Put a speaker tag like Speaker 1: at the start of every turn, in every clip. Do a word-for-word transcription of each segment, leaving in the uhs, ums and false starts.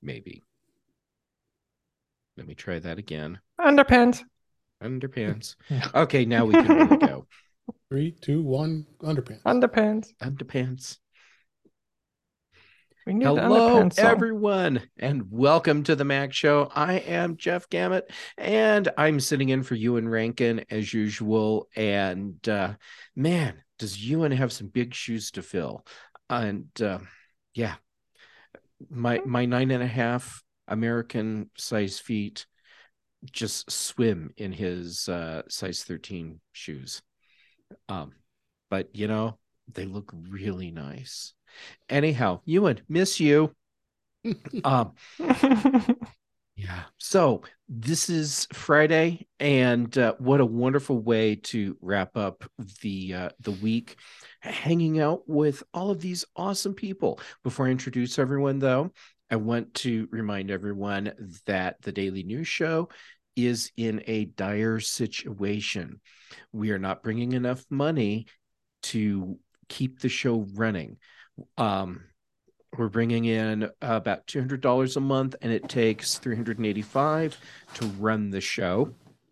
Speaker 1: maybe. Let me try that again.
Speaker 2: Underpants.
Speaker 1: Underpants. Okay, now we can really go.
Speaker 3: Three, two, one. Underpants.
Speaker 2: Underpants.
Speaker 1: Underpants.
Speaker 2: We need an
Speaker 1: Hello,
Speaker 2: underpants song.
Speaker 1: everyone, and welcome to the Mac Show. I am Jeff Gamet, and I'm sitting in for Ewan Rankin as usual. And uh, man, does Ewan have some big shoes to fill? And uh, yeah, my my nine and a half American size feet just swim in his uh, size thirteen shoes. Um, but you know, they look really nice. Anyhow, Ewan, miss you. Um, yeah. So this is Friday, and uh, what a wonderful way to wrap up the uh, the week, hanging out with all of these awesome people. Before I introduce everyone, though, I want to remind everyone that the Daily News Show is in a dire situation. We are not bringing enough money to keep the show running. Um, we're bringing in about two hundred dollars a month, and it takes three hundred eighty-five dollars to run the show.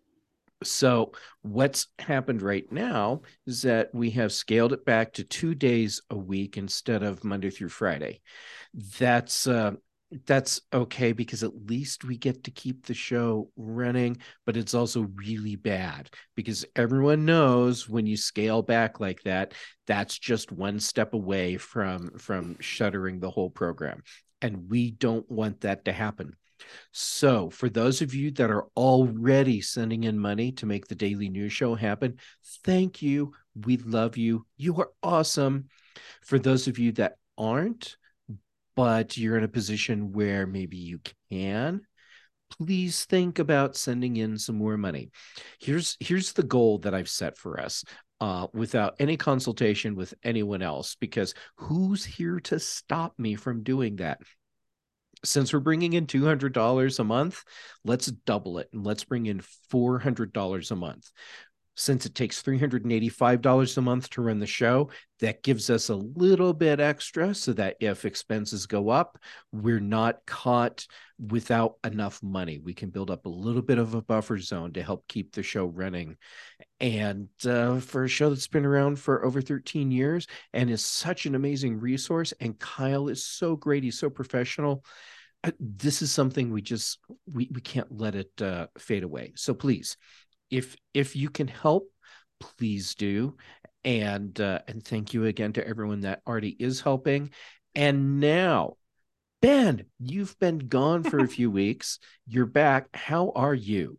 Speaker 1: So what's happened right now is that we have scaled it back to two days a week instead of Monday through Friday. That's uh, that's okay because at least we get to keep the show running, but it's also really bad because everyone knows when you scale back like that, that's just one step away from from shuttering the whole program, and we don't want that to happen. So, for those of you that are already sending in money to make the Daily News Show happen, thank you. We love you. You are awesome. For those of you that aren't, but you're in a position where maybe you can, please think about sending in some more money. Here's here's the goal that I've set for us. Uh, without any consultation with anyone else, because who's here to stop me from doing that? Since we're bringing in two hundred dollars a month, let's double it and let's bring in four hundred dollars a month. Since it takes three hundred eighty-five dollars a month to run the show, that gives us a little bit extra so that if expenses go up, we're not caught without enough money. We can build up a little bit of a buffer zone to help keep the show running. And uh, for a show that's been around for over thirteen years and is such an amazing resource, and Kyle is so great, he's so professional, uh, this is something we just, we, we can't let it uh, fade away. So please, if if you can help, please do. And uh, and thank you again to everyone that already is helping. And now, Ben, you've been gone for a few weeks. You're back. How are you?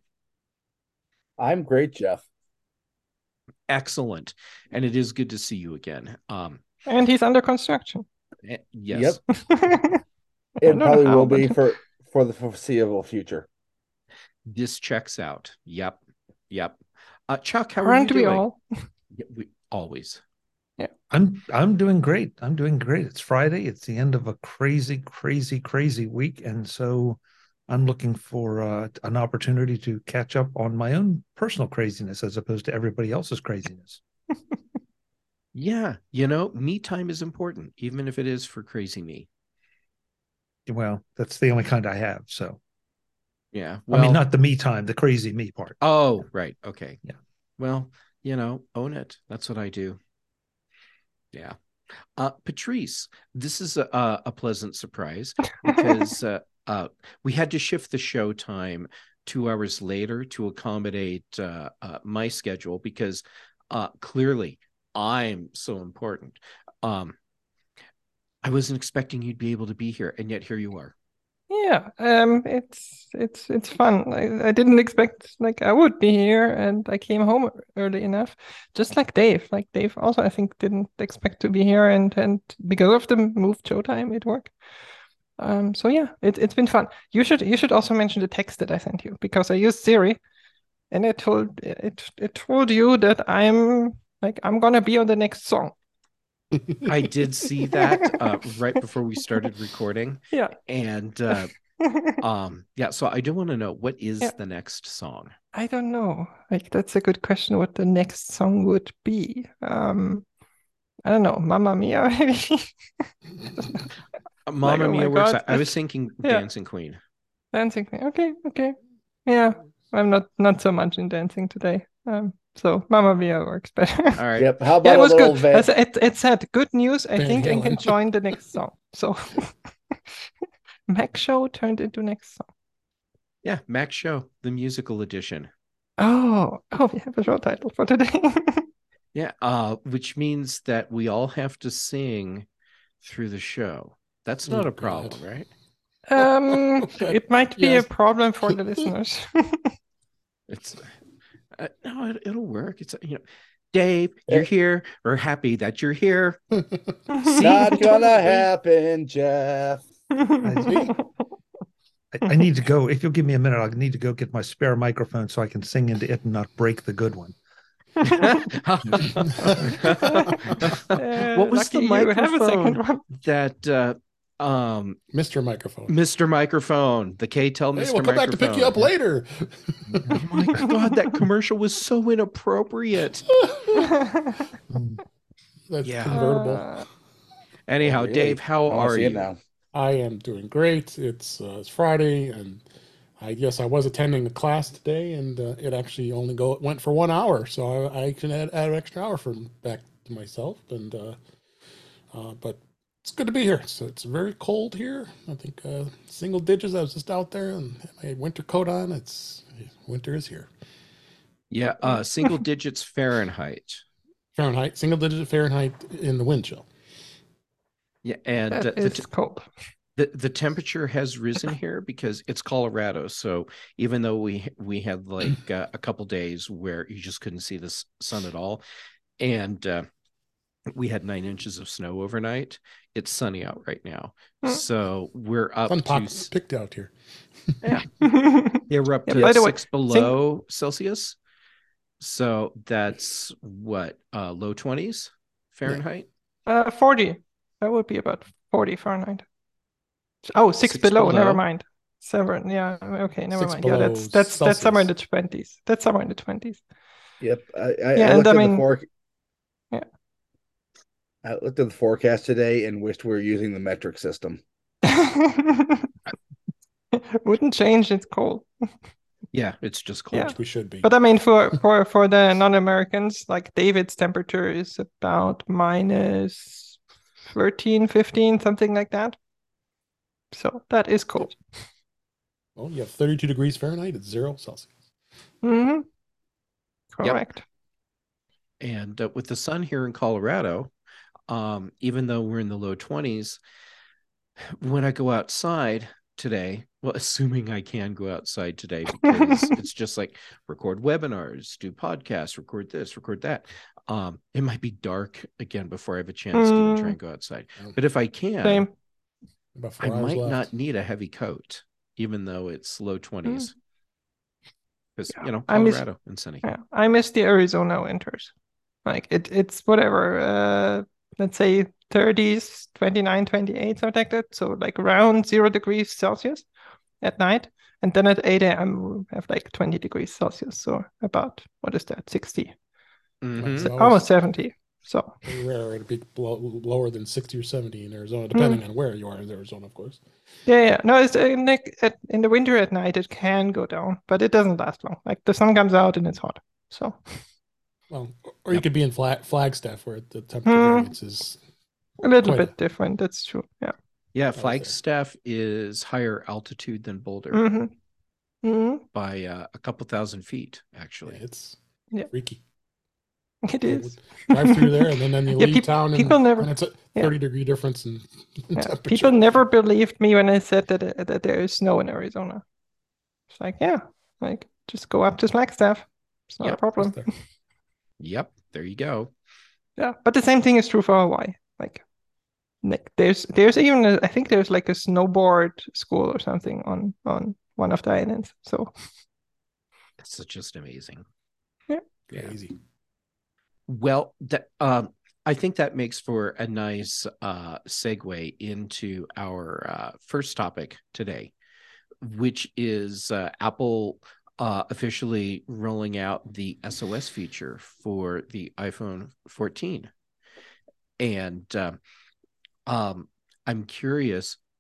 Speaker 4: I'm great, Jeff.
Speaker 1: Excellent. And it is good to see you again. Um,
Speaker 2: and he's under construction.
Speaker 1: eh, yes.
Speaker 4: Yep. It probably how, will be but... for for the foreseeable future.
Speaker 1: This checks out. Yep. Yep. Uh, Chuck, how
Speaker 2: Aren't
Speaker 1: are you
Speaker 2: we
Speaker 1: doing?
Speaker 2: all?
Speaker 1: Yeah, we always.
Speaker 5: Yeah, I'm I'm doing great. I'm doing great. It's Friday. It's the end of a crazy, crazy, crazy week, and so I'm looking for uh, an opportunity to catch up on my own personal craziness as opposed to everybody else's craziness.
Speaker 1: Yeah, you know, me time is important, even if it is for crazy me.
Speaker 5: Well, that's the only kind I have. So.
Speaker 1: Yeah. Well,
Speaker 5: I mean, not the me time, the crazy me part.
Speaker 1: Oh, right. Okay.
Speaker 5: Yeah.
Speaker 1: Well, you know, own it. That's what I do. Yeah. Uh, Patrice, this is a, a pleasant surprise because uh, uh, we had to shift the show time two hours later to accommodate uh, uh, my schedule because uh, clearly I'm so important. Um, I wasn't expecting you'd be able to be here, and yet here you are.
Speaker 2: Yeah, um, it's it's it's fun. I, I didn't expect like I would be here, and I came home early enough, just like Dave. Like Dave also, I think, didn't expect to be here, and and because of the moved showtime, it worked. Um, so yeah, it it's been fun. You should you should also mention the text that I sent you because I used Siri, and it told it it told you that I'm like I'm gonna be on the next song.
Speaker 1: I did see that uh, right before we started recording.
Speaker 2: Yeah.
Speaker 1: And uh, um, yeah, so I do want to know, what is yeah. the next song?
Speaker 2: I don't know. Like, that's a good question, what the next song would be. Um, I don't know. Mamma Mia, maybe?
Speaker 1: Mamma
Speaker 2: oh my
Speaker 1: Mia works.
Speaker 2: God.
Speaker 1: I, I was thinking
Speaker 2: Yeah.
Speaker 1: Dancing Queen.
Speaker 2: Dancing Queen. Okay, okay. Yeah, I'm not not so much in dancing today. Um, so Mamma Mia works better.
Speaker 1: All right.
Speaker 4: Yep. How
Speaker 2: Yeah,
Speaker 4: about
Speaker 2: it
Speaker 4: a
Speaker 2: was
Speaker 4: little
Speaker 2: good.
Speaker 4: Van?
Speaker 2: As It, it said good news. I
Speaker 3: Van
Speaker 2: think I can
Speaker 3: Halen.
Speaker 2: join the next song. So Mac Show turned into next song.
Speaker 1: Yeah, Mac Show, the musical edition.
Speaker 2: Oh, oh, we have a show title for today.
Speaker 1: Yeah, uh, which means that we all have to sing through the show. That's not
Speaker 3: Oh,
Speaker 1: a problem,
Speaker 3: God.
Speaker 1: right?
Speaker 2: um, it might be
Speaker 3: Yes.
Speaker 2: a problem for the listeners.
Speaker 1: It's uh, no, it, it'll work. It's you know, Dave, you're
Speaker 4: Eh.
Speaker 1: here. We're happy that you're here. See?
Speaker 4: Not gonna happen, Jeff.
Speaker 5: I, I need to go. If you'll give me a minute, I need to go get my spare microphone so I can sing into it and not break the good one.
Speaker 2: Uh,
Speaker 1: What was the
Speaker 2: lucky you have a second
Speaker 1: microphone
Speaker 2: one.
Speaker 1: that uh, um,
Speaker 3: Mister Microphone.
Speaker 1: Mister Microphone, the K-Tel
Speaker 3: Hey,
Speaker 1: Mister
Speaker 3: we'll come back to pick you up
Speaker 1: Microphone.
Speaker 3: later.
Speaker 1: Oh my God, that commercial was so inappropriate.
Speaker 3: That's
Speaker 1: Yeah.
Speaker 3: convertible.
Speaker 2: Uh,
Speaker 1: Anyhow,
Speaker 4: Oh, really?
Speaker 1: Dave, how
Speaker 4: I wanna
Speaker 1: are
Speaker 4: see
Speaker 1: you?
Speaker 4: it now.
Speaker 3: I am doing great. It's uh, it's Friday, and I guess I was attending the class today, and uh, it actually only go went for one hour, so I, I can add, add an extra hour for back to myself. And uh, uh, but it's good to be here. So it's very cold here. I think uh, single digits. I was just out there and had my winter coat on. It's winter is here.
Speaker 1: Yeah, uh, single digits Fahrenheit.
Speaker 3: Fahrenheit, single digit Fahrenheit in the wind chill.
Speaker 1: Yeah, and uh,
Speaker 2: that
Speaker 1: the,
Speaker 2: is
Speaker 1: t-
Speaker 2: cold.
Speaker 1: the the temperature has risen here because it's Colorado. So even though we we had like uh, a couple days where you just couldn't see the s- sun at all, and uh, we had nine inches of snow overnight, it's sunny out right now.
Speaker 2: Hmm.
Speaker 1: So we're up
Speaker 3: Sun
Speaker 1: to
Speaker 3: pop
Speaker 1: s-
Speaker 3: picked out here.
Speaker 1: yeah, yeah, we're up
Speaker 2: Yeah,
Speaker 1: to
Speaker 2: by the way,
Speaker 1: six below Celsius. So that's what uh, low twenties Fahrenheit.
Speaker 2: uh, forty. That would be about forty Fahrenheit. Oh, six,
Speaker 1: Six
Speaker 2: below. Never
Speaker 1: below.
Speaker 2: mind. Seven. Yeah. Okay. Never
Speaker 3: Six
Speaker 2: mind. Yeah, that's
Speaker 3: below
Speaker 2: that's that's somewhere in the
Speaker 3: Celsius.
Speaker 2: twenties. That's somewhere in the twenties.
Speaker 4: Yep. I, I,
Speaker 2: Yeah,
Speaker 4: I
Speaker 2: and
Speaker 4: looked
Speaker 2: I
Speaker 4: at
Speaker 2: mean-
Speaker 4: the for-
Speaker 2: Yeah.
Speaker 4: I looked at the forecast today and wished we were using the metric system.
Speaker 2: Wouldn't change. It's cold.
Speaker 1: Yeah, it's just cold.
Speaker 2: Yeah.
Speaker 3: Which we should be.
Speaker 2: But I mean, for for for the non-Americans, like David's temperature is about minus thirteen, fifteen, something like that. So that is cold.
Speaker 3: Well, you have thirty-two degrees Fahrenheit. It's zero Celsius.
Speaker 2: Mm-hmm.
Speaker 1: Yep.
Speaker 2: Correct.
Speaker 1: And uh, with the sun here in Colorado, um, even though we're in the low twenties, when I go outside today, well, assuming I can go outside today, because it's just like record webinars, do podcasts, record this, record that. Um, it might be dark again before I have a chance to even try and go outside.
Speaker 3: Yeah.
Speaker 1: But if I can,
Speaker 2: Same.
Speaker 3: About
Speaker 1: I
Speaker 3: four hours
Speaker 1: might
Speaker 3: left.
Speaker 1: not need a heavy coat, even though it's low twenties. Because,
Speaker 2: Yeah.
Speaker 1: you know,
Speaker 2: I miss-
Speaker 1: Colorado and sunny.
Speaker 2: Yeah, I miss the Arizona winters. Like it, it's whatever. Uh, let's say thirties, twenty-nine, twenty-eight, something like that. So like around zero degrees Celsius at night, and then at eight a m we have like twenty degrees Celsius. So about what is that? sixty,
Speaker 1: Mhm.
Speaker 3: So
Speaker 2: almost seventy. So
Speaker 3: very rare to be below, lower than sixty or seventy in Arizona, depending on where you are in Arizona, of course.
Speaker 2: yeah, yeah. No, it's uh, like at, in the winter at night it can go down, but it doesn't last long. Like the sun comes out and it's hot. So
Speaker 3: Well, or you
Speaker 1: Yep.
Speaker 3: could be in Flag, Flagstaff where the temperature
Speaker 2: Hmm.
Speaker 3: variance is.
Speaker 2: a little
Speaker 3: Quite a-
Speaker 2: bit different. That's true. Yeah.
Speaker 1: Yeah,
Speaker 3: there.
Speaker 1: Flagstaff is higher altitude than Boulder
Speaker 2: Mm-hmm. Mm-hmm.
Speaker 1: by uh, a couple thousand feet,
Speaker 3: Yeah,
Speaker 1: actually.
Speaker 3: it's
Speaker 2: Yeah.
Speaker 3: freaky.
Speaker 2: It is.
Speaker 3: Drive through there and then, then you
Speaker 2: Yeah,
Speaker 3: leave
Speaker 2: peop-
Speaker 3: town and,
Speaker 2: people never-
Speaker 3: and it's a
Speaker 2: yeah.
Speaker 3: thirty degree difference in, in
Speaker 2: Yeah,
Speaker 3: temperature.
Speaker 2: people never believed me when I said that uh, that there is snow in Arizona. It's like, yeah, like just go up to Flagstaff. It's not
Speaker 1: Yeah,
Speaker 2: a problem.
Speaker 3: There.
Speaker 1: Yep, there you go.
Speaker 2: Yeah, but the same thing is true for Hawaii. Like, like there's there's even a, I think there's like a snowboard school or something on on one of the islands. So
Speaker 1: It's just amazing.
Speaker 2: Yeah.
Speaker 1: Yeah.
Speaker 3: Crazy.
Speaker 1: Well, that um, I think that makes for a nice uh, segue into our uh, first topic today, which is uh, Apple uh, officially rolling out the S O S feature for the iPhone fourteen. And um, um, I'm curious,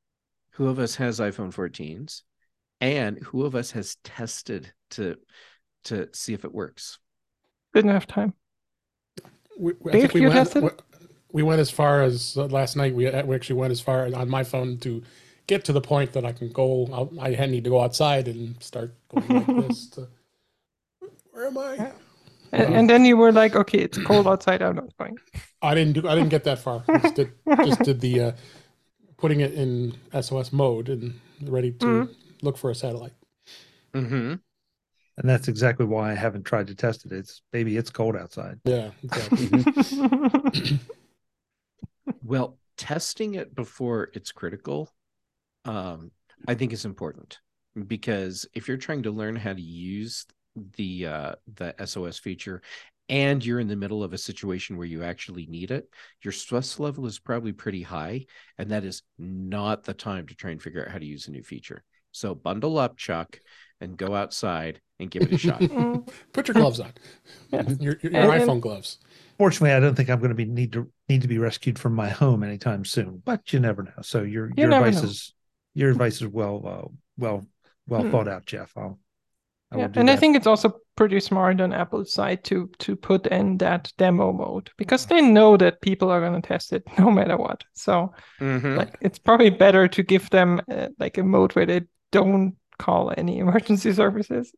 Speaker 1: who of us has iPhone fourteens, and who of us has tested to to see if it works?
Speaker 2: Didn't have time.
Speaker 3: We, I
Speaker 2: Dave,
Speaker 3: think we
Speaker 2: you
Speaker 3: went,
Speaker 2: tested?
Speaker 3: we went as far as uh, last night. We, we actually went as far on my phone to get to the point that I can go. I'll, I need to go outside and start going like this. To, where am I?
Speaker 2: Yeah. And, and then you were like, okay, it's cold outside. I'm not going.
Speaker 3: I didn't do. I didn't get that far. I just did, just did the uh, putting it in S O S mode and ready to mm-hmm. look for a satellite.
Speaker 1: Mm-hmm.
Speaker 5: And that's exactly why I haven't tried to test it. It's baby, it's cold outside.
Speaker 3: Yeah, exactly.
Speaker 1: Well, testing it before it's critical, um, I think is important, because if you're trying to learn how to use the uh, the S O S feature and you're in the middle of a situation where you actually need it, your stress level is probably pretty high, and that is not the time to try and figure out how to use a new feature. So bundle up, Chuck, and go outside and give it a shot.
Speaker 3: Put your gloves on.
Speaker 2: Yeah.
Speaker 3: Your, your, your
Speaker 2: and,
Speaker 3: iPhone
Speaker 2: and,
Speaker 3: gloves.
Speaker 5: Fortunately, I don't think I'm going to be need to need to be rescued from my home anytime soon. But you never know. So your
Speaker 2: you
Speaker 5: your advice
Speaker 2: know.
Speaker 5: is your advice is well uh, well well
Speaker 2: hmm.
Speaker 5: thought out, Jeff. I'll, I
Speaker 2: yeah,
Speaker 5: will do
Speaker 2: and
Speaker 5: that.
Speaker 2: I think it's also pretty smart on Apple's side to to put in that demo mode, because they know that people are going to test it no matter what. So
Speaker 1: mm-hmm.
Speaker 2: like it's probably better to give them uh, like a mode where they don't call any emergency services.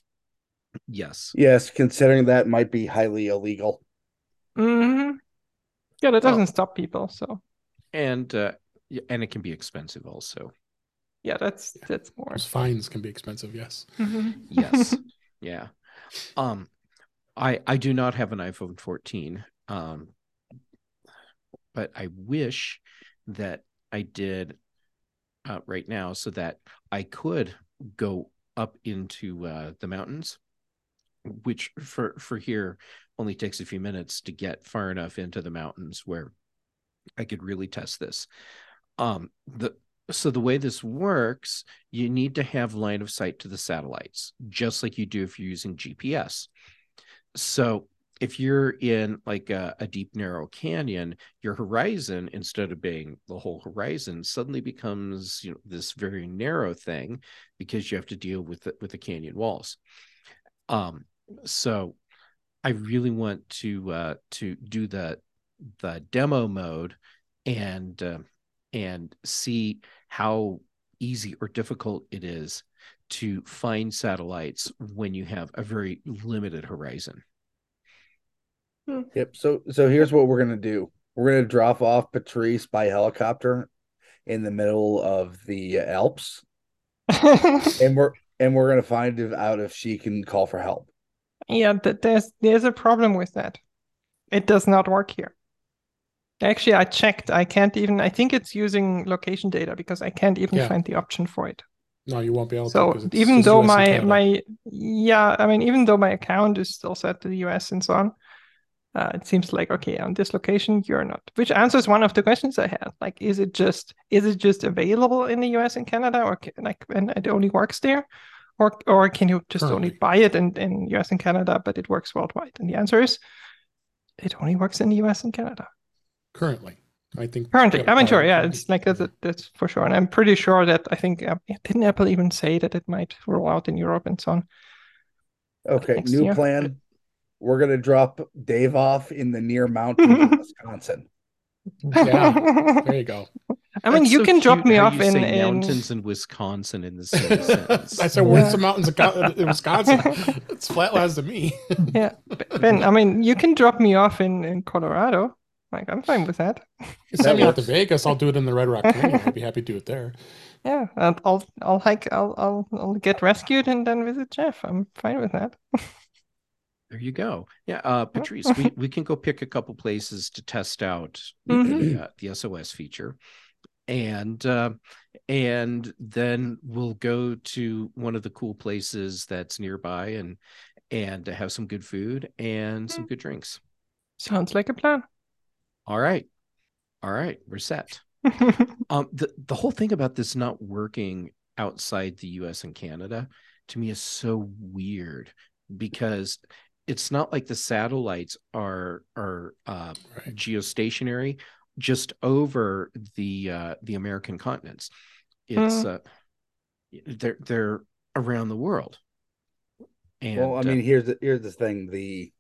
Speaker 1: Yes.
Speaker 4: Yes, considering that might be highly illegal.
Speaker 2: Mm-hmm. Yeah, that doesn't
Speaker 1: well,
Speaker 2: stop people. So,
Speaker 1: and uh, and it can be expensive also.
Speaker 2: Yeah, that's that's more.
Speaker 3: Those fines can be expensive. Yes.
Speaker 2: Mm-hmm.
Speaker 1: Yes. Yeah. Um, I I do not have an iPhone fourteen. Um, but I wish that I did uh, right now, so that I could go up into uh, the mountains, which for for here only takes a few minutes to get far enough into the mountains where I could really test this. Um, the so the way this works, you need to have line of sight to the satellites, just like you do if you're using G P S. So if you're in like a, a deep, narrow canyon, your horizon, instead of being the whole horizon, suddenly becomes, you know, this very narrow thing, because you have to deal with the, with the canyon walls. Um, so I really want to uh, to do the the demo mode and uh, and see how easy or difficult it is to find satellites when you have a very limited horizon.
Speaker 4: Yep. So so here's what we're gonna do. We're gonna drop off Patrice by helicopter in the middle of the Alps, and we're and we're gonna find out if she can call for help.
Speaker 2: Yeah, th- there's there's a problem with that. It does not work here. Actually, I checked. I can't even. I think it's using location data, because I can't even
Speaker 3: Yeah.
Speaker 2: find the option for it.
Speaker 3: No, you won't be able
Speaker 2: so
Speaker 3: to. So
Speaker 2: even though my my yeah, I mean, even though my account is still set to the U S and so on, uh, it seems like, okay, on this location you're not. Which answers one of the questions I had. Like, is it just is it just available in the U S and Canada, or can, like, and it only works there, or or can you just
Speaker 3: Currently.
Speaker 2: only buy it in in U S and Canada, but it works worldwide? And the answer is, it only works in the U S and Canada.
Speaker 3: Currently, I think.
Speaker 2: Currently,
Speaker 3: yeah,
Speaker 2: I mean, sure, yeah,
Speaker 3: currently.
Speaker 2: it's like that's that's for sure, and I'm pretty sure that I think uh, didn't Apple even say that it might roll out in Europe and so on.
Speaker 4: Okay,
Speaker 2: next
Speaker 4: new
Speaker 2: year.
Speaker 4: plan. We're gonna drop Dave off in the near mountains of Wisconsin.
Speaker 3: Yeah, there you go.
Speaker 2: I mean,
Speaker 1: That's
Speaker 2: you
Speaker 1: so
Speaker 2: can drop
Speaker 1: cute
Speaker 2: me
Speaker 1: how
Speaker 2: off
Speaker 1: you
Speaker 2: in,
Speaker 1: say
Speaker 2: in
Speaker 1: mountains in Wisconsin in the same sentence.
Speaker 3: I said, "Where's the mountains in Wisconsin?" It's flatlands to me.
Speaker 2: Yeah, Ben. I mean, you can drop me off in in Colorado. Like, I'm fine with that.
Speaker 3: You send me out to Vegas, I'll do it in the Red Rock Canyon. I'd be happy to do it there.
Speaker 2: Yeah, and I'll I'll hike. I'll I'll I'll get rescued and then visit Jeff. I'm fine with that.
Speaker 1: There you go. Yeah, uh, Patrice, we, we can go pick a couple places to test out
Speaker 2: Mhm.
Speaker 1: the, uh, the S O S feature, and uh, and then we'll go to one of the cool places that's nearby, and and to have some good food and some good drinks.
Speaker 2: Sounds like a plan.
Speaker 1: All right, all right, we're set. Um, the the whole thing about this not working outside the U S and Canada, to me, is so weird, because it's not like the satellites are are uh,
Speaker 3: Right.
Speaker 1: geostationary just over the uh, the American continents. it's
Speaker 2: Mm.
Speaker 1: uh, they're they're around the world. And
Speaker 4: Well, I mean,
Speaker 1: uh,
Speaker 4: here's the here's the thing: the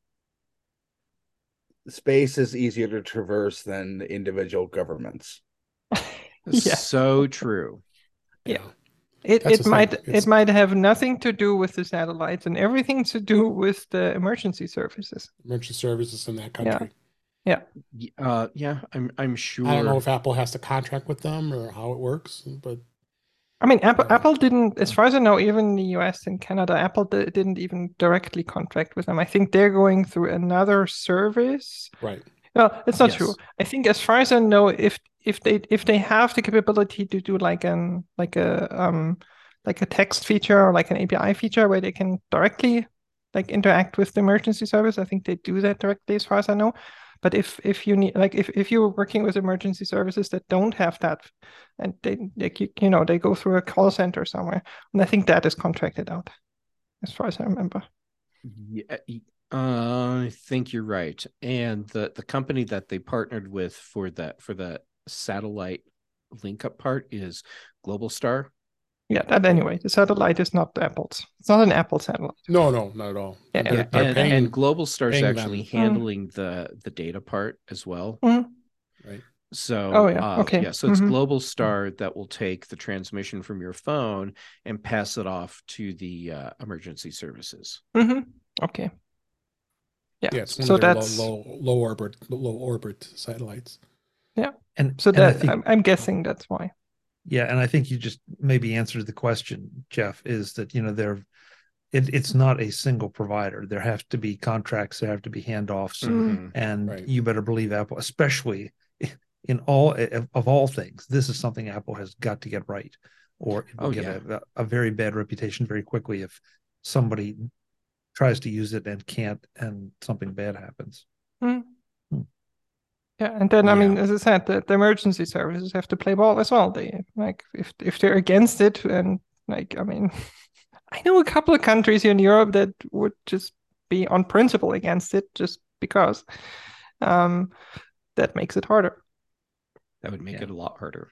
Speaker 4: space is easier to traverse than individual governments.
Speaker 2: Yeah.
Speaker 1: so true.
Speaker 2: Yeah. It
Speaker 3: That's
Speaker 2: it
Speaker 3: the
Speaker 2: might
Speaker 3: thing.
Speaker 2: it
Speaker 3: It's-
Speaker 2: might have nothing to do with the satellites and everything to do with the emergency services.
Speaker 3: Emergency services in that
Speaker 2: Yeah.
Speaker 3: country.
Speaker 2: Yeah.
Speaker 1: Y- Uh, yeah, I'm I'm sure.
Speaker 3: I don't know if Apple has to contract with them or how it works, but
Speaker 2: I mean, Apple
Speaker 3: Yeah.
Speaker 2: Apple didn't, as far as I know, even in the U S and Canada, Apple di- didn't even directly contract with them. I think they're going through another service.
Speaker 3: right.
Speaker 2: No, it's not
Speaker 1: Yes.
Speaker 2: true. I think, as far as I know, if if they if they have the capability to do like an like a um like a text feature or like an A P I feature where they can directly like interact with the emergency service, I think they do that directly, as far as I know. But if if you need like if if you're working with emergency services that don't have that, and they like you, you know they go through a call center somewhere, and I think that is contracted out, as far as I remember.
Speaker 1: Yeah, y- uh, I think you're right. And the the company that they partnered with for that for the satellite link up part is Global Star.
Speaker 2: Yeah, that anyway. The satellite is not Apple's. It's not an Apple satellite.
Speaker 3: No, no, not at all.
Speaker 2: Yeah,
Speaker 3: They're-
Speaker 1: Yeah,
Speaker 3: they're
Speaker 1: and,
Speaker 3: paying-
Speaker 1: and Global Star's
Speaker 3: paying
Speaker 1: actually
Speaker 3: them.
Speaker 1: handling the the data part as well.
Speaker 2: Mhm.
Speaker 3: right.
Speaker 1: So,
Speaker 2: Oh, yeah.
Speaker 1: uh,
Speaker 2: Okay.
Speaker 1: yeah, so it's
Speaker 2: Mhm.
Speaker 1: Global Star that will take the transmission from your phone and pass it off to the uh, emergency services.
Speaker 2: Hmm. Okay. Yeah.
Speaker 3: Yeah, it's one
Speaker 2: so
Speaker 3: of their
Speaker 2: that's
Speaker 3: low, low, low orbit, low orbit satellites.
Speaker 5: And
Speaker 2: so
Speaker 5: and I
Speaker 2: that
Speaker 5: think,
Speaker 2: I'm, I'm guessing that's why.
Speaker 5: yeah, and I think you just maybe answered the question, Jeff, is that, you know, they're it, it's not a single provider. There have to be contracts, there have to be handoffs,
Speaker 2: Mm.
Speaker 1: Mhm.
Speaker 5: and
Speaker 3: Right.
Speaker 5: you better believe Apple, especially in all of, of all things, this is something Apple has got to get right, or it will
Speaker 1: Oh,
Speaker 5: get
Speaker 1: yeah.
Speaker 5: a, a very bad reputation very quickly if somebody tries to use it and can't, and something bad happens.
Speaker 2: Mm.
Speaker 5: Hmm.
Speaker 2: Yeah, and then I mean,
Speaker 1: Yeah.
Speaker 2: as I said, the, the emergency services have to play ball as well. They like if if they're against it, and like I mean, I know a couple of countries here in Europe that would just be on principle against it, just because. Um, that makes it harder.
Speaker 1: That would make
Speaker 5: Yeah.
Speaker 1: it a lot harder.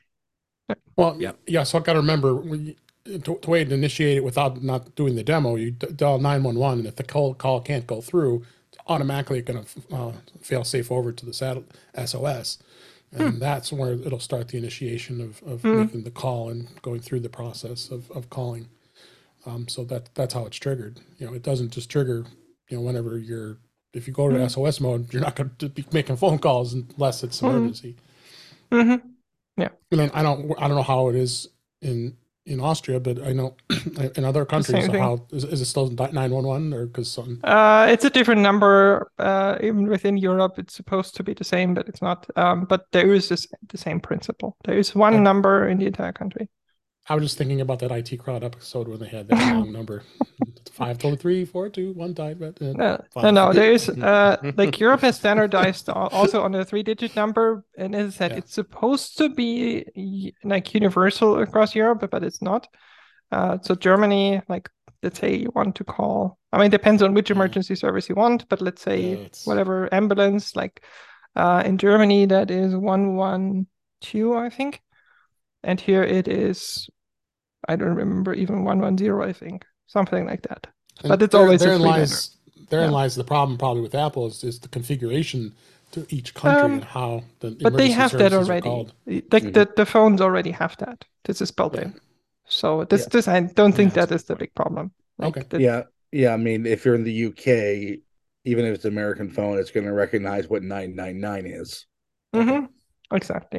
Speaker 3: Well,
Speaker 1: Yep.
Speaker 3: yeah, so I've got to remember when you, to, to way to initiate it without not doing the demo, you d- dial nine one one, and if the call, call can't go through, it's automatically going to uh, fail safe over to the sat- S O S. And that's where it'll start the initiation of, of
Speaker 2: Hmm.
Speaker 3: making the call and going through the process of, of calling. Um, so that that's how it's triggered. You know, it doesn't just trigger, you know, whenever you're, if you go to
Speaker 2: Hmm.
Speaker 3: S O S mode, you're not going to be making phone calls unless it's
Speaker 2: Hmm.
Speaker 3: emergency.
Speaker 2: Hmm.
Speaker 3: And then I don't I don't know how it is in in Austria, but I know in other countries
Speaker 2: same thing.
Speaker 3: how is, is it still nine one one or because something
Speaker 2: Uh, it's a different number. Uh, even within Europe, it's supposed to be the same, but it's not. Um, but there is this, the same principle. There is one
Speaker 3: Okay.
Speaker 2: number in the entire country.
Speaker 3: I was just thinking about that I T crowd episode when they had that long number five total three four two one died but uh,
Speaker 2: No, no,
Speaker 3: five.
Speaker 2: no. There is uh, like Europe has standardized al- also on a three-digit number, and as I said,
Speaker 3: Yeah.
Speaker 2: it's supposed to be y- like universal across Europe, but it's not. Uh, so Germany, like let's say you want to call. I mean, it depends on which
Speaker 3: Yeah.
Speaker 2: emergency service you want, but let's say
Speaker 3: Yeah, it's-
Speaker 2: whatever ambulance, like uh, in Germany, that is one one two, I think, and here it is. I don't remember even one one zero. I think something like that.
Speaker 3: And
Speaker 2: But it's
Speaker 3: there-
Speaker 2: always a
Speaker 3: therein
Speaker 2: three-letter.
Speaker 3: lies therein
Speaker 2: Yeah.
Speaker 3: lies the problem probably with Apple is, is the configuration to each country
Speaker 2: Um,
Speaker 3: and how the
Speaker 2: But they
Speaker 3: emergency
Speaker 2: have that
Speaker 3: services are
Speaker 2: already.
Speaker 3: called.
Speaker 2: Like the, the phones already have that. This is built
Speaker 3: Yeah.
Speaker 2: in. So this
Speaker 4: Yeah.
Speaker 2: this I don't think
Speaker 3: Yeah, that's
Speaker 2: that
Speaker 3: a
Speaker 2: is
Speaker 3: good
Speaker 2: the
Speaker 3: point.
Speaker 2: big problem. Like
Speaker 3: Okay.
Speaker 2: the-
Speaker 4: Yeah, yeah. I mean, if you're in the U K, even if it's an American phone, it's going to recognize what nine nine nine is.
Speaker 2: Mhm. Exactly.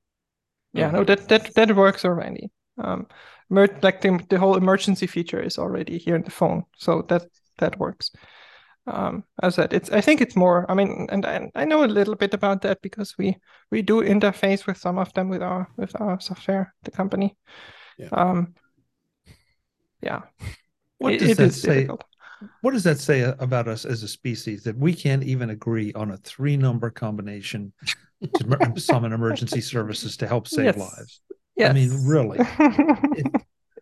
Speaker 2: Yeah, no,
Speaker 1: Mhm.
Speaker 2: that that that works already. Um, emer- like the the whole emergency feature is already here in the phone, so that that works. Um, as I said, it's I think it's more. I mean, and I, I know a little bit about that because we we do interface with some of them with our with our software, the company.
Speaker 3: Yeah.
Speaker 2: Um, yeah.
Speaker 5: What
Speaker 2: It-
Speaker 5: does
Speaker 2: it
Speaker 5: that
Speaker 2: is
Speaker 5: say?
Speaker 2: difficult.
Speaker 5: What does that say about us as a species that we can't even agree on a three number combination to mer- summon emergency services to help save
Speaker 2: Yes.
Speaker 5: lives?
Speaker 2: Yes.
Speaker 5: I mean, really. It-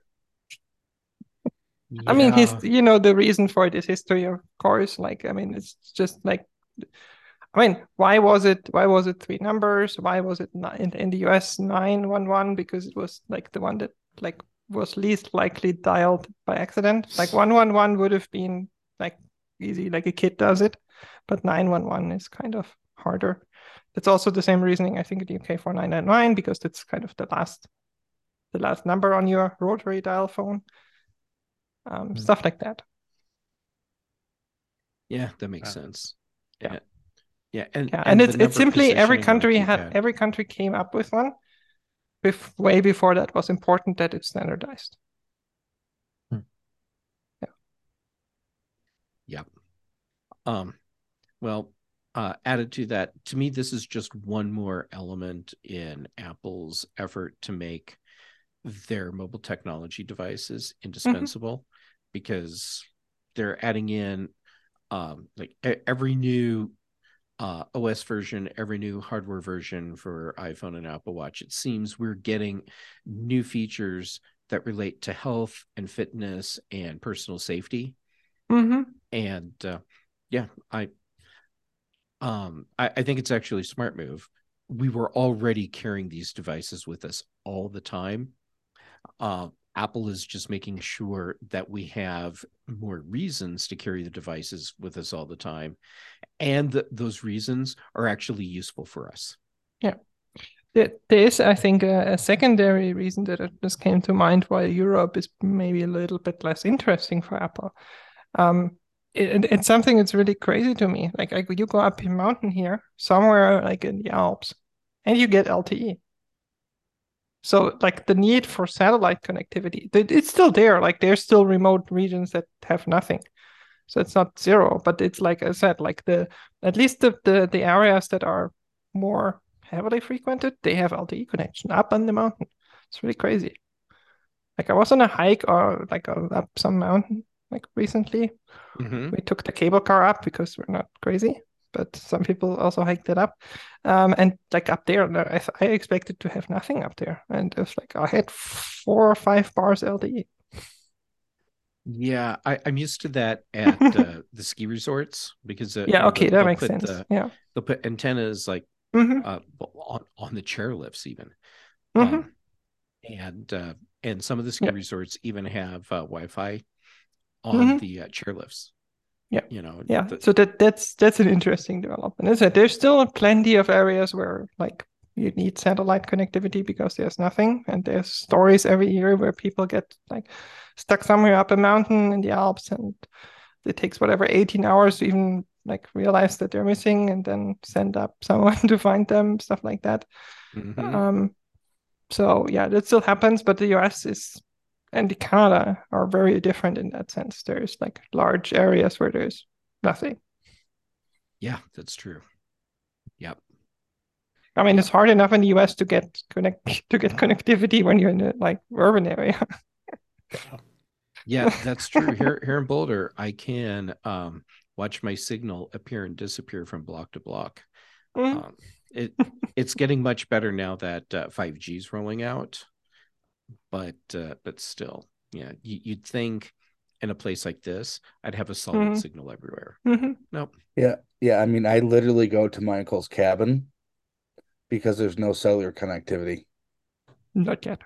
Speaker 2: I mean, his,
Speaker 1: Yeah.
Speaker 2: you know, the reason for it is history, of course. Like, I mean, it's just like, I mean, why was it why was it three numbers? Why was it ni- in, in the U S nine one one? Because it was like the one that like was least likely dialed by accident. Like one one one would have been like easy, like a kid does it, but nine one one is kind of harder. It's also the same reasoning, I think, in the U K for nine nine nine, because that's kind of the last the last number on your rotary dial phone. Um,
Speaker 5: Mm.
Speaker 2: Stuff like that.
Speaker 1: Yeah, that makes
Speaker 5: Uh,
Speaker 1: sense.
Speaker 2: yeah.
Speaker 1: Yeah. Yeah. And,
Speaker 2: Yeah,
Speaker 1: and
Speaker 2: and
Speaker 1: the
Speaker 2: it's it's
Speaker 1: number
Speaker 2: simply every
Speaker 1: positioning on the
Speaker 2: country had
Speaker 1: keypad.
Speaker 2: every country came up with one. Bef- way before that was important that it's standardized.
Speaker 1: Yep. Um, well, uh, added to that, to me, this is just one more element in Apple's effort to make their mobile technology devices indispensable, because they're adding in um, like e- every new uh, O S version, every new hardware version for iPhone and Apple Watch. It seems we're getting new features that relate to health and fitness and personal safety.
Speaker 2: Mm-hmm.
Speaker 1: And uh, yeah, I um I, I think it's actually a smart move. We were already carrying these devices with us all the time. Uh, Apple is just making sure that we have more reasons to carry the devices with us all the time, and that those reasons are actually useful for us.
Speaker 2: Yeah. There there is, I think, a, a secondary reason that it just came to mind why Europe is maybe a little bit less interesting for Apple. Um, it, it's something that's really crazy to me. Like, like you go up a mountain here, somewhere like in the Alps, and you get L T E. So like the need for satellite connectivity, it's still there. Like there's still remote regions that have nothing. So it's not zero, but it's like I said, like the at least the the, the areas that are more heavily frequented, they have L T E connection up on the mountain. It's really crazy. Like I was on a hike or like a, up some mountain like recently.
Speaker 1: Mm-hmm.
Speaker 2: We took the cable car up because we're not crazy, but some people also hiked it up. Um, and like up there, I, I expected to have nothing up there, and it was like I had four or five bars L T E.
Speaker 1: Yeah, I, I'm used to that at uh, the ski resorts, because uh,
Speaker 2: Yeah,
Speaker 1: you know,
Speaker 2: okay,
Speaker 1: they'll,
Speaker 2: that
Speaker 1: they'll
Speaker 2: makes
Speaker 1: put
Speaker 2: sense.
Speaker 1: the
Speaker 2: Yeah.
Speaker 1: they'll put antennas like
Speaker 2: Mm-hmm.
Speaker 1: uh, on on the chairlifts even.
Speaker 2: Mm-hmm.
Speaker 1: Um, and uh, and some of the ski
Speaker 2: Yeah.
Speaker 1: resorts even have uh, Wi-Fi on
Speaker 2: Mhm.
Speaker 1: the uh, chairlifts.
Speaker 2: Yeah.
Speaker 1: You know,
Speaker 2: Yeah,
Speaker 1: the,
Speaker 2: so that that's that's an interesting development. Is that there's still plenty of areas where like you need satellite connectivity because there's nothing, and there's stories every year where people get like stuck somewhere up a mountain in the Alps, and it takes whatever eighteen hours to even like realize that they're missing, and then send up someone to find them, stuff like that.
Speaker 1: Mhm.
Speaker 2: Um, so yeah, that still happens, but the U S is and Canada are very different in that sense. There's like large areas where there's nothing.
Speaker 1: Yeah, that's true. Yep.
Speaker 2: I mean,
Speaker 1: Yep.
Speaker 2: it's hard enough in the U S to get connect to get connectivity when you're in a like urban area.
Speaker 1: Yeah, that's true. Here here in Boulder, I can um, watch my signal appear and disappear from block to block.
Speaker 2: Mm.
Speaker 1: Um, it it's getting much better now that uh, five G is rolling out, but uh, but still, yeah, you, you'd think in a place like this, I'd have a solid
Speaker 2: Mhm.
Speaker 1: signal everywhere.
Speaker 2: Mhm.
Speaker 1: Nope.
Speaker 4: Yeah, yeah. I mean, I literally go to my uncle's cabin because there's no cellular connectivity.
Speaker 2: Not yet.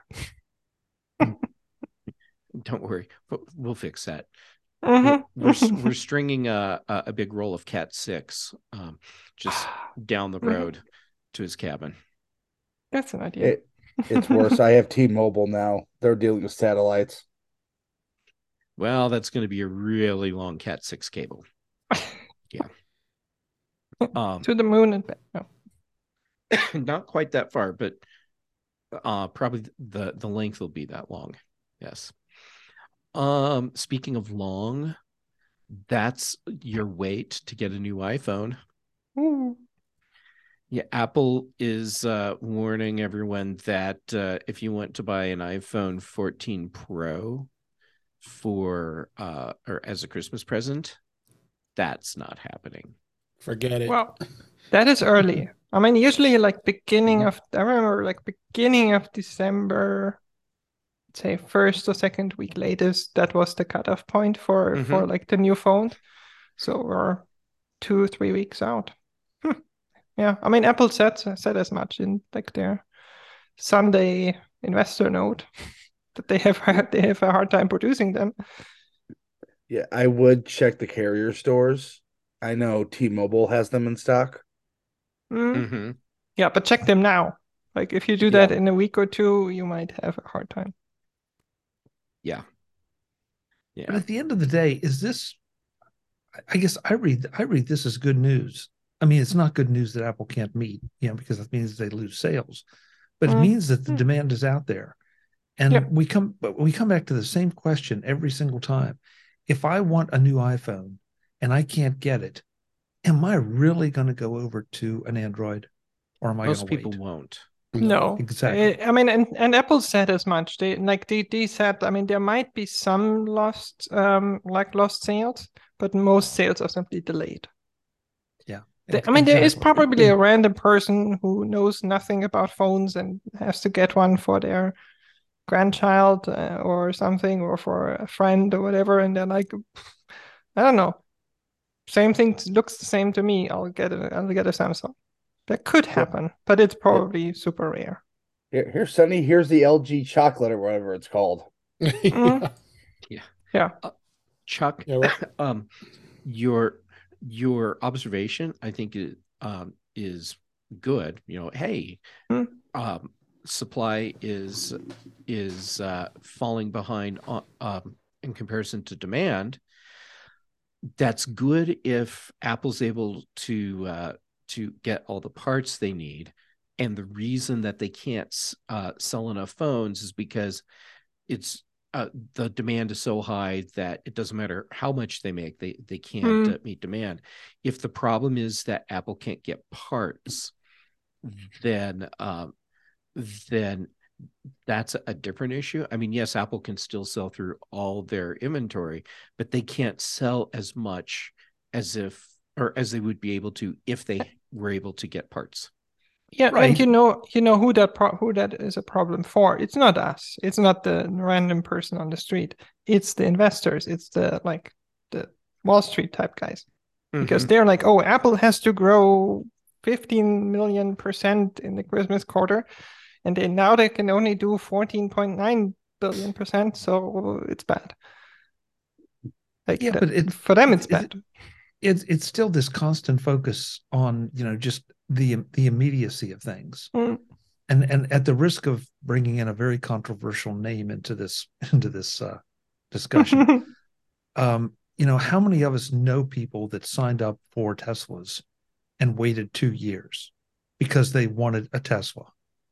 Speaker 1: Don't worry, we'll, we'll fix that.
Speaker 2: Mhm.
Speaker 1: We're we're, we're stringing a a big roll of Cat six um, just down the
Speaker 2: Mhm.
Speaker 1: road to his cabin.
Speaker 2: That's an idea.
Speaker 4: It it's worse. I have T-Mobile now. They're dealing with satellites.
Speaker 1: Well, that's going to be a really long Cat six cable. Yeah. Um,
Speaker 2: To the moon and back. No.
Speaker 1: not quite that far, but uh, probably the the length will be that long. Yes. Um, speaking of long, that's your wait to get a new iPhone.
Speaker 2: Ooh.
Speaker 1: Yeah, Apple is uh, warning everyone that uh, if you want to buy an iPhone fourteen Pro for uh, or as a Christmas present, that's not happening.
Speaker 3: Forget it.
Speaker 2: Well, that is early. I mean, usually like beginning
Speaker 1: Mhm.
Speaker 2: of I remember like beginning of December, say first or second week latest, that was the cutoff point for for
Speaker 1: Mhm.
Speaker 2: like the new phone. So we're two, three weeks out. Yeah, I mean, Apple said said as much in like their Sunday investor note that they have they have a hard time producing them.
Speaker 4: Yeah, I would check the carrier stores. I know T-Mobile has them in stock.
Speaker 2: Mm.
Speaker 1: Mm-hmm.
Speaker 2: Yeah, but check them now. Like if you do that
Speaker 4: Yeah.
Speaker 2: in a week or two, you might have a hard time.
Speaker 1: Yeah. Yeah.
Speaker 5: But at the end of the day, is this? I guess I read I read this as good news. I mean, it's not good news that Apple can't meet, you know, because that means they lose sales, but it
Speaker 2: Mm.
Speaker 5: means that the
Speaker 2: Mm.
Speaker 5: demand is out there, and
Speaker 2: Yeah.
Speaker 5: we come but we come back to the same question every single time. If I want a new iPhone and I can't get it, am I really going to go over to an Android, or am I going
Speaker 1: Most
Speaker 5: to
Speaker 1: people
Speaker 5: wait?
Speaker 1: won't.
Speaker 2: No,
Speaker 5: Exactly.
Speaker 2: I, I mean, and, and Apple said as much. They like they, they said. I mean, there might be some lost, um, like lost sales, but most sales are simply delayed.
Speaker 5: Yeah.
Speaker 2: They,
Speaker 5: ex-
Speaker 2: I mean, there is
Speaker 5: exactly.
Speaker 2: probably a random person who knows nothing about phones and has to get one for their grandchild uh, or something, or for a friend or whatever, and they're like, I don't know. Same thing looks the same to me. I'll get a I'll get a Samsung. That could happen, but it's probably super rare.
Speaker 4: Here, here, Sonny. Here's the L G chocolate or whatever it's called.
Speaker 2: Mm.
Speaker 1: Yeah.
Speaker 2: Yeah.
Speaker 1: Uh, Chuck,
Speaker 3: Yeah, right.
Speaker 1: um, your your observation, I think, is, um, is good. You know, hey,
Speaker 2: Mm.
Speaker 1: um, supply is is uh, falling behind on, um, in comparison to demand. That's good if Apple's able to uh, to get all the parts they need. And the reason that they can't uh, sell enough phones is because it's uh, the demand is so high that it doesn't matter how much they make, they they can't
Speaker 2: Mm.
Speaker 1: uh, meet demand. If the problem is that Apple can't get parts, then um, then that's a different issue. I mean, yes, Apple can still sell through all their inventory, but they can't sell as much as if or as they would be able to if they were able to get parts.
Speaker 2: Yeah, and
Speaker 5: Right.
Speaker 2: you know, you know who that pro- who that is a problem for. It's not us. It's not the random person on the street. It's the investors. It's the like the Wall Street type guys, because
Speaker 1: Mhm.
Speaker 2: they're like, oh, Apple has to grow fifteen million percent in the Christmas quarter, and they now they can only do fourteen point nine billion percent, so it's bad. Like
Speaker 5: Yeah,
Speaker 2: that,
Speaker 5: but it
Speaker 2: for them, it's
Speaker 5: it's
Speaker 2: bad.
Speaker 5: it's it's still this constant focus on, you know, just the the immediacy of things.
Speaker 2: Mm.
Speaker 5: And and at the risk of bringing in a very controversial name into this into this uh, discussion, um, you know, how many of us know people that signed up for Teslas and waited two years because they wanted a Tesla?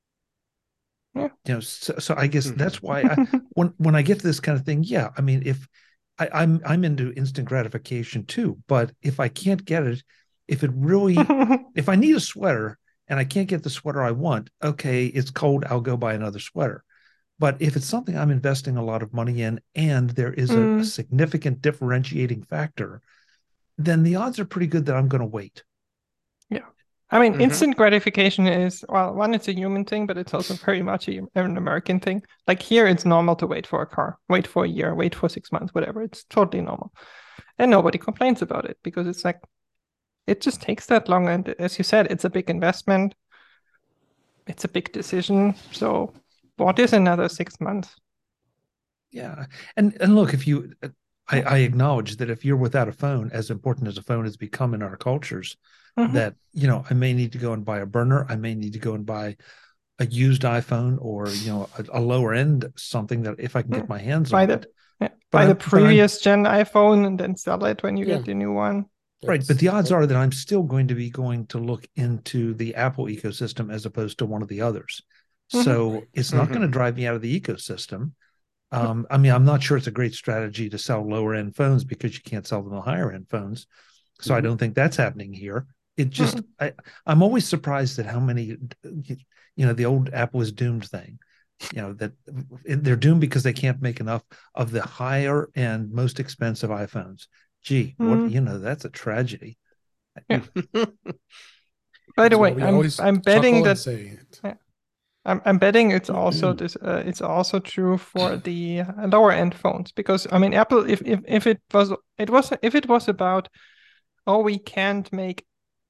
Speaker 2: Yeah.
Speaker 5: You know, so, so I guess
Speaker 1: Mhm.
Speaker 5: that's why I, when when I get to this kind of thing, yeah, I mean, if I, I'm I'm into instant gratification too, but if I can't get it, if it really, if I need a sweater and I can't get the sweater I want, okay, it's cold, I'll go buy another sweater. But if it's something I'm investing a lot of money in and there is a, a
Speaker 2: Mm.
Speaker 5: significant differentiating factor, then the odds are pretty good that I'm going to wait.
Speaker 2: Yeah. I mean,
Speaker 1: Mhm.
Speaker 2: instant gratification is, well, one, it's a human thing, but it's also very much a, an American thing. Like here, it's normal to wait for a car, wait for a year, wait for six months, whatever. It's totally normal. And nobody complains about it because it's like, it just takes that long. And as you said, it's a big investment. It's a big decision. So what is another six months?
Speaker 5: Yeah. And and look, if you I, I acknowledge that if you're without a phone, as important as a phone has become in our cultures,
Speaker 2: Mhm.
Speaker 5: that, you know, I may need to go and buy a burner. I may need to go and buy a used iPhone or, you know, a, a lower end something that if I can get my hands
Speaker 2: Buy
Speaker 5: on
Speaker 2: the,
Speaker 5: it.
Speaker 2: yeah,
Speaker 5: But
Speaker 2: buy
Speaker 5: I'm-
Speaker 2: the
Speaker 5: but I'm-
Speaker 2: previous gen iPhone and then sell it when you
Speaker 3: Yeah.
Speaker 2: get the new one.
Speaker 5: Right. But
Speaker 3: That's-
Speaker 5: the odds are that I'm still going to be going to look into the Apple ecosystem as opposed to one of the others.
Speaker 2: Mhm.
Speaker 5: So it's not
Speaker 1: Mhm.
Speaker 5: going to drive me out of the ecosystem. Um, I mean, I'm not sure it's a great strategy to sell lower end phones because you can't sell them the higher end phones. So I
Speaker 3: Mhm.
Speaker 5: don't think that's happening here. It just, I, I'm always surprised at how many, you know, the old Apple is doomed thing, you know, that they're doomed because they can't make enough of the higher and most expensive iPhones. Gee, what,
Speaker 2: Mm.
Speaker 5: you know, that's a tragedy.
Speaker 2: By the
Speaker 3: that's why
Speaker 2: way,
Speaker 3: we
Speaker 2: I'm
Speaker 3: always
Speaker 2: I'm betting
Speaker 3: chuckle and
Speaker 2: that
Speaker 3: say it.
Speaker 2: I'm I'm betting it's also this uh, it's also true for the uh, lower end phones, because I mean Apple, if if if it was it was if it was about, oh, we can't make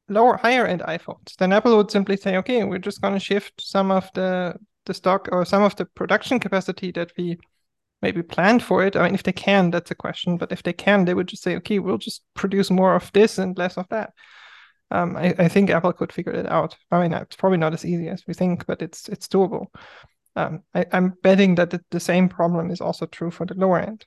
Speaker 2: lower higher end iPhones, then Apple would simply say, okay, we're just going to shift some of the the stock or some of the production capacity that we maybe planned for it. I mean, if they can, that's a question. But if they can, they would just say, okay, we'll just produce more of this and less of that. Um, I, I think Apple could figure it out. I mean, it's probably not as easy as we think, but it's it's doable. Um, I, I'm betting that the, the same problem is also true for the lower end.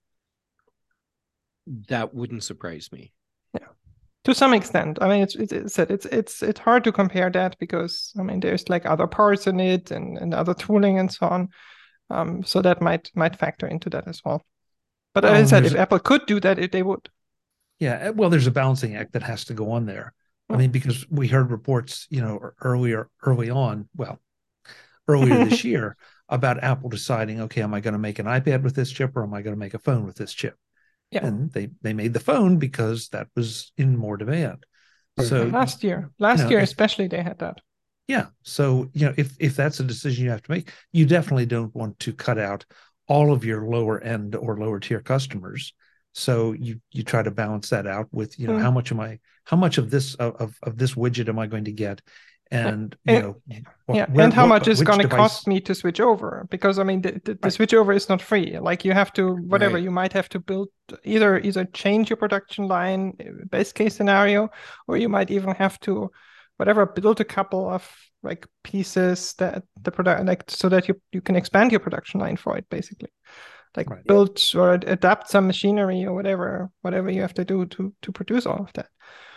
Speaker 1: That wouldn't surprise me.
Speaker 2: Yeah, to some extent. I mean, it's it's it's it's it's, it's hard to compare that because I mean, there's like other parts in it and, and other tooling and so on. Um, so that might might factor into that as well. But
Speaker 5: Well,
Speaker 2: as I said,
Speaker 5: there's
Speaker 2: if
Speaker 5: a-
Speaker 2: Apple could do that, it, they would.
Speaker 5: Yeah, well, there's a balancing act that has to go on there. I
Speaker 2: Mm.
Speaker 5: mean, because we heard reports, you know, earlier, early on, well, earlier this year about Apple deciding, okay, am I going to make an iPad with this chip or am I going to make a phone with this chip?
Speaker 2: Yeah.
Speaker 5: And they they made the phone because that was in more demand. So
Speaker 2: last year, last
Speaker 5: know,
Speaker 2: year
Speaker 5: if-
Speaker 2: especially, they had that.
Speaker 5: yeah, so you know, if if that's a decision you have to make, you definitely don't want to cut out all of your lower end or lower tier customers. So you you try to balance that out with, you know,
Speaker 2: Mm.
Speaker 5: how much am I, how much of this of of, of this widget am I going to get, and you
Speaker 2: And-
Speaker 5: know, what-
Speaker 2: Yeah,
Speaker 5: where-
Speaker 2: and how
Speaker 5: what-
Speaker 2: much is
Speaker 5: which
Speaker 2: going to
Speaker 5: device-
Speaker 2: cost me to switch over? Because I mean, the, the, the
Speaker 5: Right.
Speaker 2: switch over is not free. Like you have to whatever
Speaker 1: Right.
Speaker 2: you might have to build either either change your production line, uh, best case scenario, or you might even have to whatever build a couple of like pieces that the product like so that you you can expand your production line for it basically. Like
Speaker 5: Right.
Speaker 2: build or ad- adapt some machinery or whatever whatever you have to do to to produce all of that.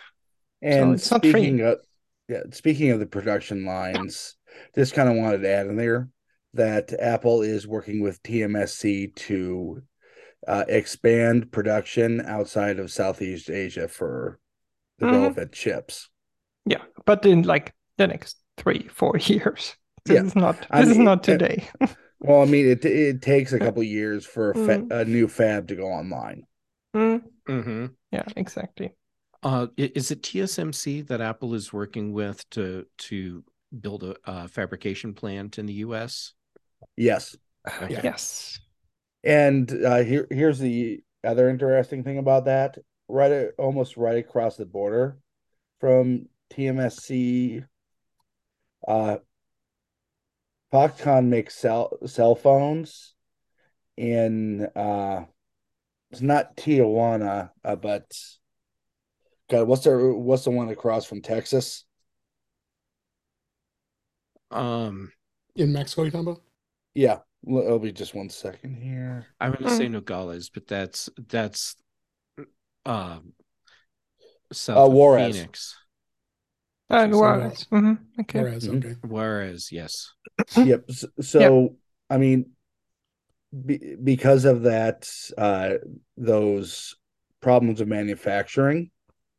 Speaker 4: And
Speaker 2: it's not free.
Speaker 4: speaking of yeah, speaking of the production lines, just kind of wanted to add in there that Apple is working with T M S C to uh, expand production outside of Southeast Asia for the
Speaker 2: Mhm.
Speaker 4: relevant chips.
Speaker 2: Yeah, but in like the next three, four years. This
Speaker 4: Yeah,
Speaker 2: is not.
Speaker 4: I
Speaker 2: This is
Speaker 4: mean,
Speaker 2: not
Speaker 4: uh,
Speaker 2: today.
Speaker 4: Well, I mean, it it takes a couple years for a, fa-
Speaker 2: Mm.
Speaker 4: a new fab to go online.
Speaker 2: Mm,
Speaker 1: Mm-hmm.
Speaker 2: yeah, exactly.
Speaker 1: Uh, i- is it T S M C that Apple is working with to to build a, a fabrication plant in the U S?
Speaker 4: Yes,
Speaker 1: Okay.
Speaker 2: Yes.
Speaker 4: and uh, here here's the other interesting thing about that. Right, a- almost right across the border from T M S C, uh, Foxconn makes cell cell phones in uh, it's not Tijuana, uh, but God, what's the what's the one across from Texas?
Speaker 1: Um,
Speaker 3: In Mexico, you talking about?
Speaker 4: Yeah, l- it'll be just one second here.
Speaker 1: I'm going to say
Speaker 2: Mm.
Speaker 1: Nogales, but that's that's um south
Speaker 4: Uh,
Speaker 1: of
Speaker 4: Juarez.
Speaker 1: Phoenix.
Speaker 2: Uh,
Speaker 3: She said
Speaker 2: Juarez. Mhm, okay.
Speaker 3: Whereas,
Speaker 4: Mhm.
Speaker 3: okay.
Speaker 1: Juarez, yes.
Speaker 4: Yep. s- So, I mean, be, because of that, uh, those problems of manufacturing,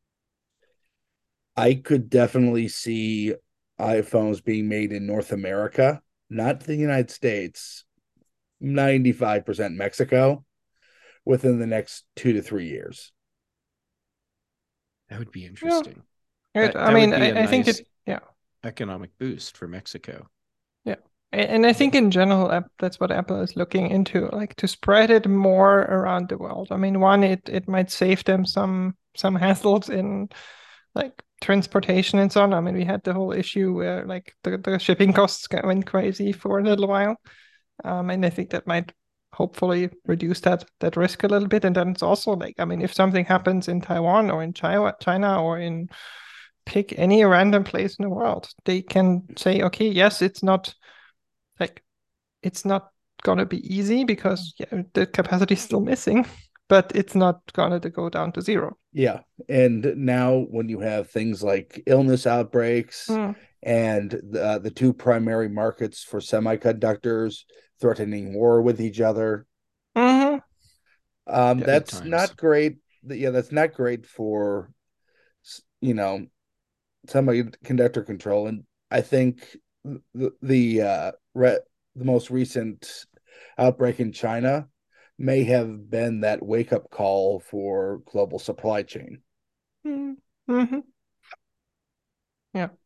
Speaker 4: I could definitely see iPhones being made in North America, not the United States, ninety-five percent Mexico, within the next two to three years.
Speaker 1: That would be interesting.
Speaker 2: Good.
Speaker 1: That-
Speaker 2: I
Speaker 1: that
Speaker 2: mean,
Speaker 1: would be a
Speaker 2: I, I think
Speaker 1: nice
Speaker 2: it. Yeah.
Speaker 1: economic boost for Mexico.
Speaker 2: A- And I think in general, app- that's what Apple is looking into, like to spread it more around the world. I mean, one, it it might save them some some hassles in like transportation and so on. I mean, we had the whole issue where like the, the shipping costs got- went crazy for a little while. Um, and I think that might hopefully reduce that that risk a little bit. And then it's also like, I mean, if something happens in Taiwan or in China, China or in pick any random place in the world, they can say, okay, yes, it's not like it's not gonna be easy because yeah, the capacity is still missing, but it's not gonna to go down to zero.
Speaker 4: Yeah. And now, when you have things like illness outbreaks
Speaker 2: Mm.
Speaker 4: and the, the two primary markets for semiconductors threatening war with each other,
Speaker 2: Mhm.
Speaker 4: um,
Speaker 1: Big
Speaker 4: that's
Speaker 1: times.
Speaker 4: not great. Yeah, that's not great for, you know, semiconductor control. And I think the the uh, re- the most recent outbreak in China may have been that wake up call for global supply chain.
Speaker 2: Mhm. Mhm. Yeah,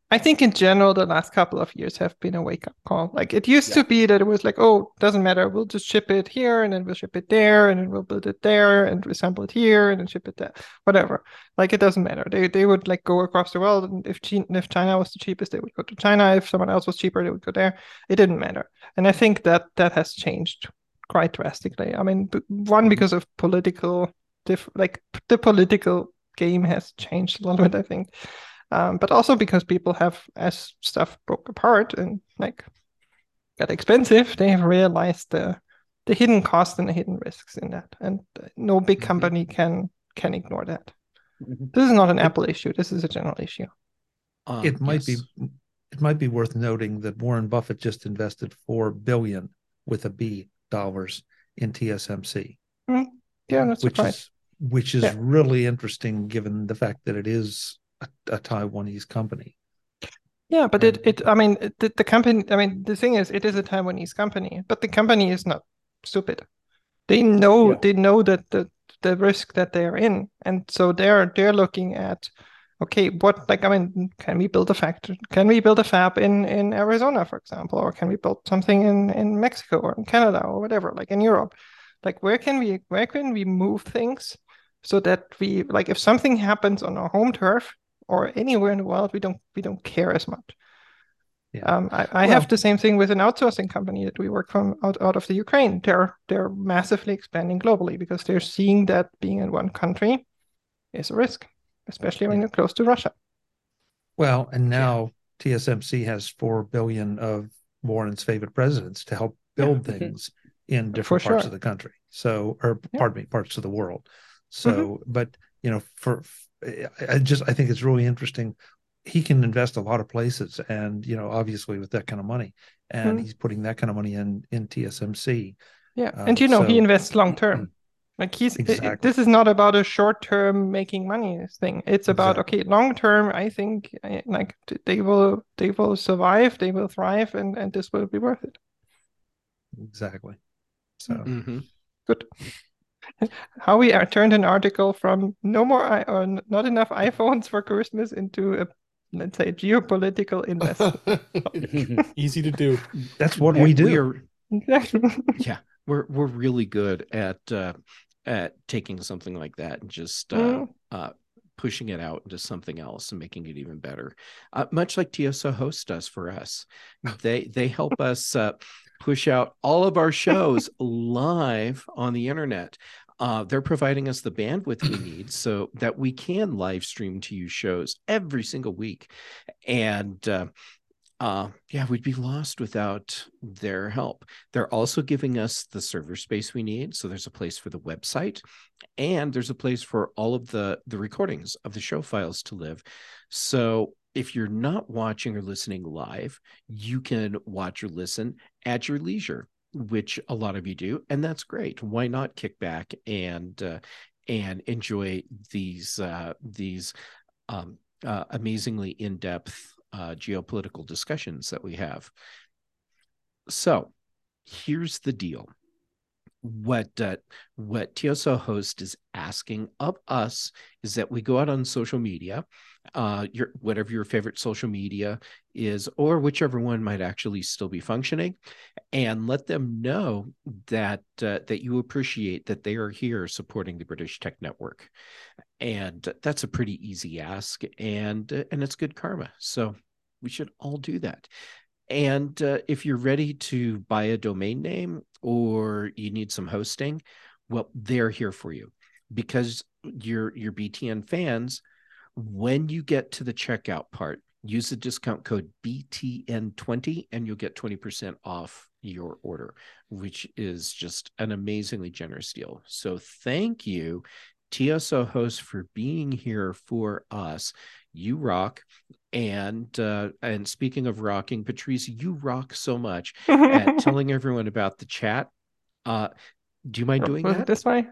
Speaker 2: I think in general, the last couple of years have been a wake-up call. Like it used
Speaker 4: Yeah.
Speaker 2: to be that it was like, oh, doesn't matter. We'll just ship it here and then we'll ship it there and then we'll build it there and assemble it here and then ship it there. Whatever. Like it doesn't matter. They they would like go across the world, and if China, if China was the cheapest, they would go to China. If someone else was cheaper, they would go there. It didn't matter. And I think that that has changed quite drastically. I mean, one, because of political diff like the political game has changed a little bit, I think. Um, but also because people have, as stuff broke apart and like got expensive, they have realized the the hidden cost and the hidden risks in that, and no big company mm-hmm. can can ignore that. Mm-hmm. This is not an it, Apple issue. This is a general issue.
Speaker 5: Um, it might yes. be it might be worth noting that Warren Buffett just invested four billion with a B dollars in T S M C.
Speaker 2: Mm-hmm. Yeah, that's
Speaker 5: which
Speaker 2: surprised.
Speaker 5: is which is
Speaker 2: yeah.
Speaker 5: really interesting given the fact that it is a, a Taiwanese company.
Speaker 2: Yeah, but and, it, it, I mean, the, the company, I mean, the thing is, it is a Taiwanese company, but the company is not stupid. They know, yeah. they know that the, the risk that they're in. And so they're, they're looking at, okay, what, like, I mean, can we build a factory? Can we build a fab in, in Arizona, for example? Or can we build something in, in Mexico or in Canada or whatever, like in Europe? Like, where can we, where can we move things so that we, like, if something happens on our home turf, or anywhere in the world, we don't we don't care as much. Yeah. Um, I, I well, have the same thing with an outsourcing company that we work from out, out of the Ukraine. They're they're massively expanding globally because they're seeing that being in one country is a risk, especially when yeah. you're close to Russia.
Speaker 5: Well, and now yeah. T S M C has four billion of Warren's favorite presidents to help build yeah. things in different For parts sure. of the country. So, or yeah. pardon me, parts of the world. So, mm-hmm. but you know, for I just I think it's really interesting. He can invest a lot of places, and you know, obviously with that kind of money, and mm-hmm. he's putting that kind of money in in T S M C.
Speaker 2: Yeah, um, and you know, so, he invests long term. Like he's exactly. it, this is not about a short term making money thing. It's about exactly. okay, long term. I think like they will they will survive, they will thrive, and and this will be worth it.
Speaker 5: Exactly. So
Speaker 1: mm-hmm.
Speaker 2: good. How we are turned an article from no more or not enough iPhones for Christmas into a, let's say, geopolitical investment.
Speaker 3: Easy to do.
Speaker 5: That's what yeah, we do.
Speaker 1: We are, yeah, we're we're really good at uh, at taking something like that and just uh, mm. uh, pushing it out into something else and making it even better. Uh, much like T S O Host does for us, they they help us. Uh, push out all of our shows live on the internet. Uh, they're providing us the bandwidth we need so that we can live stream to you shows every single week. And uh, uh, yeah, we'd be lost without their help. They're also giving us the server space we need. So there's a place for the website, and there's a place for all of the, the recordings of the show files to live. So if you're not watching or listening live, you can watch or listen at your leisure, which a lot of you do, and that's great. Why not kick back and uh, and enjoy these uh, these um, uh, amazingly in-depth uh, geopolitical discussions that we have? So, here's the deal. What uh, what T S O Host is asking of us is that we go out on social media, uh, your whatever your favorite social media is, or whichever one might actually still be functioning, and let them know that uh, that you appreciate that they are here supporting the British Tech Network, and that's a pretty easy ask, and uh, and it's good karma. So we should all do that. And uh, if you're ready to buy a domain name or you need some hosting, well, they're here for you, because you're, you're B T N fans. When you get to the checkout part, use the discount code B T N twenty and you'll get twenty percent off your order, which is just an amazingly generous deal. So thank you, T S O Host, for being here for us. You rock. And uh, and speaking of rocking, Patrice, you rock so much at telling everyone about the chat. Uh, do you mind doing
Speaker 2: Was
Speaker 1: that?
Speaker 2: It this way?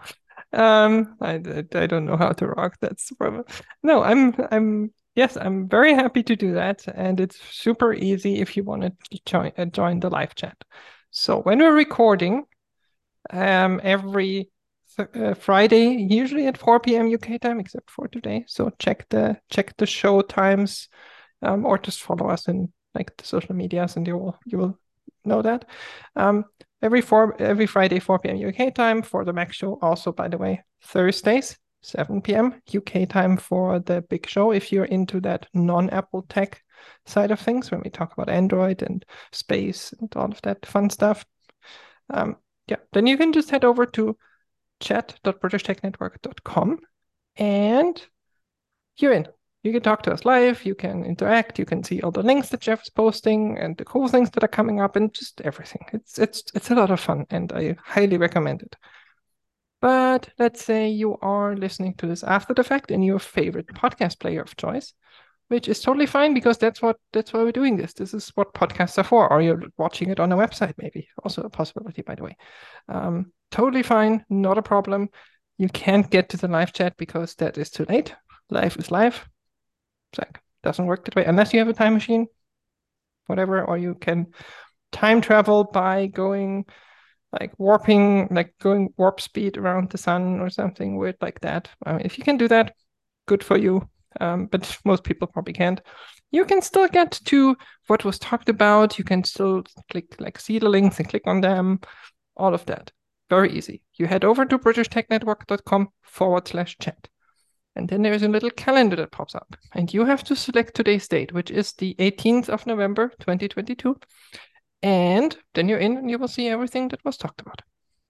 Speaker 2: Um, I, I don't know how to rock. That's problem. No, I'm I'm yes, I'm very happy to do that, and it's super easy if you want to join uh, join the live chat. So when we're recording, um, every Uh, Friday, usually at four p.m. U K time, except for today. So check the check the show times um, or just follow us in like the social medias, and you will you will know that. Um, every four every Friday, four p.m. U K time for the Mac Show. Also, by the way, Thursdays, seven p.m. U K time for the big show. If you're into that non-Apple tech side of things, when we talk about Android and space and all of that fun stuff. Um, yeah, then you can just head over to chat dot british tech network dot com and you're in. You can talk to us live, you can interact, you can see all the links that Jeff is posting and the cool things that are coming up and just everything. It's it's it's a lot of fun and I highly recommend it. But let's say you are listening to this after the fact in your favorite podcast player of choice, which is totally fine because that's what that's why we're doing this. This is what podcasts are for. Or you're watching it on a website, maybe. Also a possibility, by the way. Um, totally fine, not a problem. You can't get to the live chat because that is too late. Live is live. It's like, doesn't work that way unless you have a time machine, whatever, or you can time travel by going like warping, like going warp speed around the sun or something weird like that. I mean, if you can do that, good for you. Um, but most people probably can't. You can still get to what was talked about. You can still click, like, see the links and click on them, all of that. Very easy. You head over to british tech network dot com forward slash chat. And then there's a little calendar that pops up. And you have to select today's date, which is the eighteenth of November, twenty twenty-two. And then you're in and you will see everything that was talked about.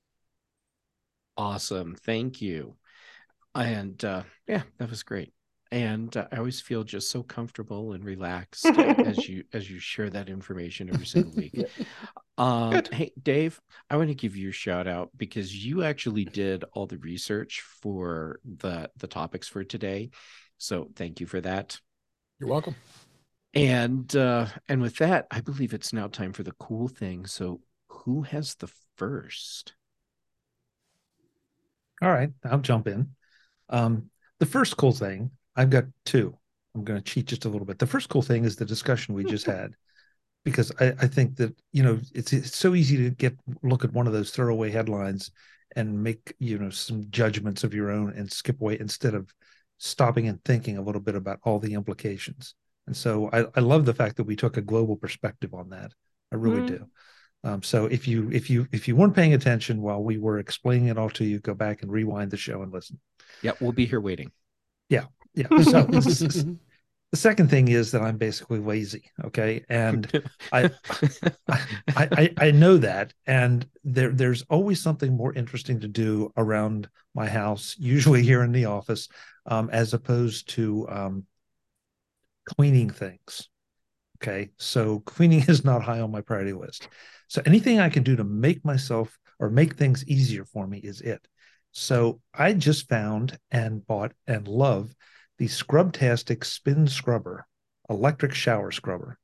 Speaker 1: Awesome. Thank you. And uh, yeah, that was great. And uh, I always feel just so comfortable and relaxed as you as you share that information every single week. Um, hey, Dave, I want to give you a shout out because you actually did all the research for the the topics for today. So thank you for that.
Speaker 3: You're welcome.
Speaker 1: And uh, and with that, I believe it's now time for the cool thing. So who has the first?
Speaker 5: All right, I'll jump in. Um, the first cool thing, I've got two. I'm going to cheat just a little bit. The first cool thing is the discussion we just had, because I, I think that, you know, it's it's so easy to get look at one of those throwaway headlines and make, you know, some judgments of your own and skip away instead of stopping and thinking a little bit about all the implications. And so I, I love the fact that we took a global perspective on that. I really mm. do. Um, so if you if you if you weren't paying attention while we were explaining it all to you, go back and rewind the show and listen.
Speaker 1: Yeah, we'll be here waiting.
Speaker 5: Yeah, yeah. So the second thing is that I'm basically lazy. Okay, and I, I I I know that, and there there's always something more interesting to do around my house, usually here in the office, um, as opposed to um, cleaning things. Okay, so cleaning is not high on my priority list. So anything I can do to make myself or make things easier for me is it. So I just found and bought and love the Scrubtastic Spin Scrubber, electric shower scrubber.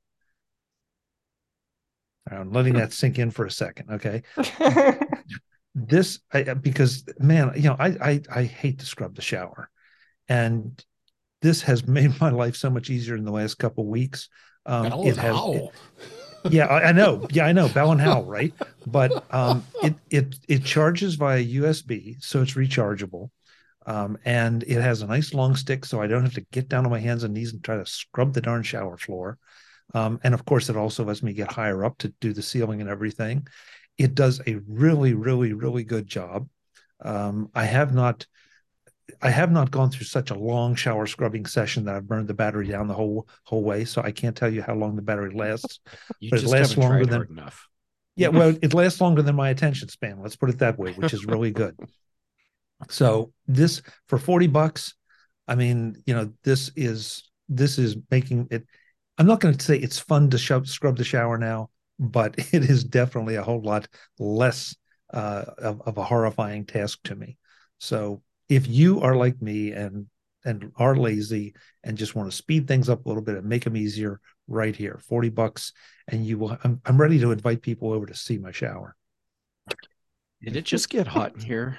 Speaker 5: I'm letting that sink in for a second, okay? This, I, because man, you know, I, I I hate to scrub the shower, and this has made my life so much easier in the last couple of weeks. Um,
Speaker 3: Bell
Speaker 5: it has,
Speaker 3: Howell.
Speaker 5: It, yeah, I, I know. Yeah, I know. Bell and Howell, right? But um, it it it charges via U S B, so it's rechargeable, um, and it has a nice long stick, so I don't have to get down on my hands and knees and try to scrub the darn shower floor. Um, and of course, it also lets me get higher up to do the ceiling and everything. It does a really, really, really good job. Um, I have not. I have not gone through such a long shower scrubbing session that I've burned the battery down the whole whole way. So I can't tell you how long the battery lasts.
Speaker 1: You
Speaker 5: but
Speaker 1: just
Speaker 5: it lasts
Speaker 1: haven't
Speaker 5: longer
Speaker 1: tried
Speaker 5: than
Speaker 1: hard enough.
Speaker 5: Yeah, well, it lasts longer than my attention span. Let's put it that way, which is really good. So this for forty bucks, I mean, you know, this is this is making it. I'm not going to say it's fun to sh- scrub the shower now, but it is definitely a whole lot less uh, of, of a horrifying task to me. So if you are like me and and are lazy and just want to speed things up a little bit and make them easier, right here, forty bucks, and you will. I'm I'm ready to invite people over to see my shower.
Speaker 1: Did it just get hot in here?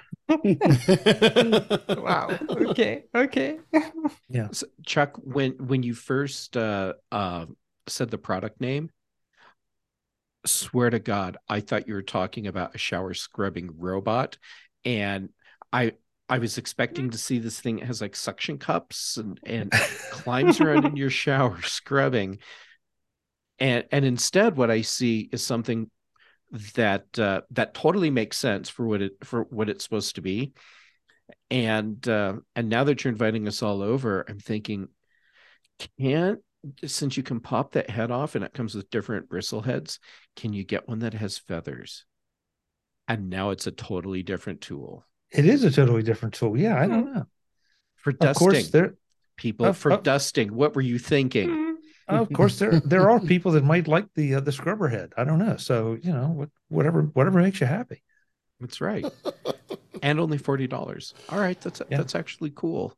Speaker 2: Wow. Okay. Okay.
Speaker 5: Yeah.
Speaker 1: So, Chuck, when when you first uh, uh, said the product name, swear to God, I thought you were talking about a shower scrubbing robot, and I I was expecting to see this thing that has like suction cups and and climbs around in your shower scrubbing, and and instead what I see is something that uh, that totally makes sense for what it for what it's supposed to be. And uh, and now that you're inviting us all over, I'm thinking, can't since you can pop that head off and it comes with different bristle heads, can you get one that has feathers? And now it's a totally different tool.
Speaker 5: It is a totally different tool. Yeah, I don't know.
Speaker 1: For
Speaker 5: Of
Speaker 1: dusting,
Speaker 5: course, there.
Speaker 1: people
Speaker 5: Of,
Speaker 1: for
Speaker 5: of,
Speaker 1: dusting. What were you thinking?
Speaker 5: of course, there there are people that might like the uh, the scrubber head. I don't know. So you know, whatever whatever makes you happy.
Speaker 1: That's right. And only forty dollars. All right, that's
Speaker 5: Yeah.
Speaker 1: that's actually cool.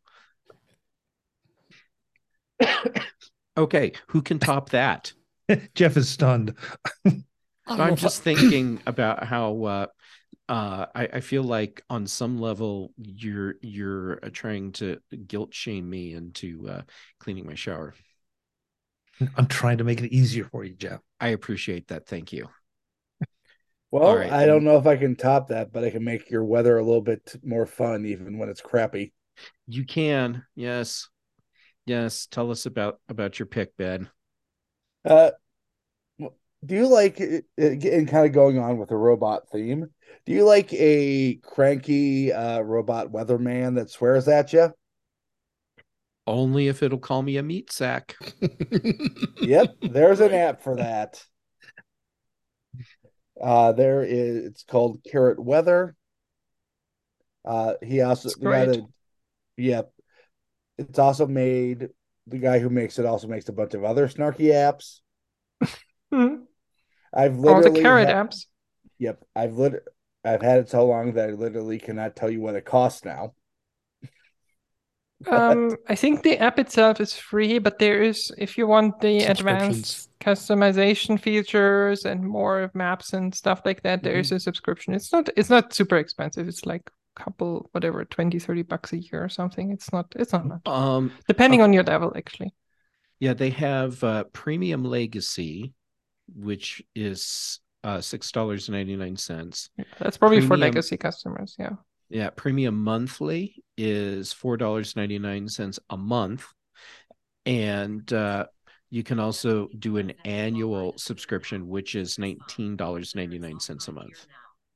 Speaker 1: Okay, who can top that?
Speaker 5: Jeff is stunned.
Speaker 3: I don't know
Speaker 1: I'm
Speaker 3: if
Speaker 1: just
Speaker 3: I-
Speaker 1: thinking about how uh, uh, I, I feel like on some level you're you're uh, trying to guilt shame me into uh, cleaning my shower.
Speaker 5: I'm trying to make it easier for you, Jeff.
Speaker 1: I appreciate that. Thank you.
Speaker 4: Well,
Speaker 1: All right.
Speaker 4: I don't know if I can top that, but I can make your weather a little bit more fun, even when it's crappy.
Speaker 1: You can. Yes. Yes. Tell us about about your pick, Ben.
Speaker 4: Uh, do you like, and kind of going on with the robot theme, do you like a cranky uh, robot weatherman that swears at you?
Speaker 1: Only if it'll call me a meat sack.
Speaker 4: Yep, there's an app for that. Uh, there is, it's called Carrot Weather. Uh, he also,
Speaker 2: It's
Speaker 4: the guy
Speaker 2: great.
Speaker 4: that, yep, it's also made, the guy who makes it also makes a bunch of other snarky apps.
Speaker 2: Mhm.
Speaker 4: I've
Speaker 2: All the
Speaker 4: literally,
Speaker 2: carrot
Speaker 4: ha-
Speaker 2: apps.
Speaker 4: yep, I've lit, I've had it so long that I literally cannot tell you what it costs now.
Speaker 2: Um, I think the app itself is free, but there is, if you want the advanced customization features and more maps and stuff like that, there is a subscription. It's not, it's not super expensive. It's like a couple, whatever, twenty, thirty bucks a year or something. It's not, it's not much.
Speaker 1: Um,
Speaker 2: Depending
Speaker 1: okay.
Speaker 2: on your level, actually.
Speaker 1: Yeah, they have uh, Premium Legacy, which is uh, six dollars and ninety nine cents.
Speaker 2: Yeah, that's probably for
Speaker 1: Premium-
Speaker 2: legacy customers. Yeah.
Speaker 1: Yeah, Premium Monthly is four dollars and ninety nine cents a month, and uh, you can also do an annual subscription, which is nineteen dollars and ninety nine cents a month.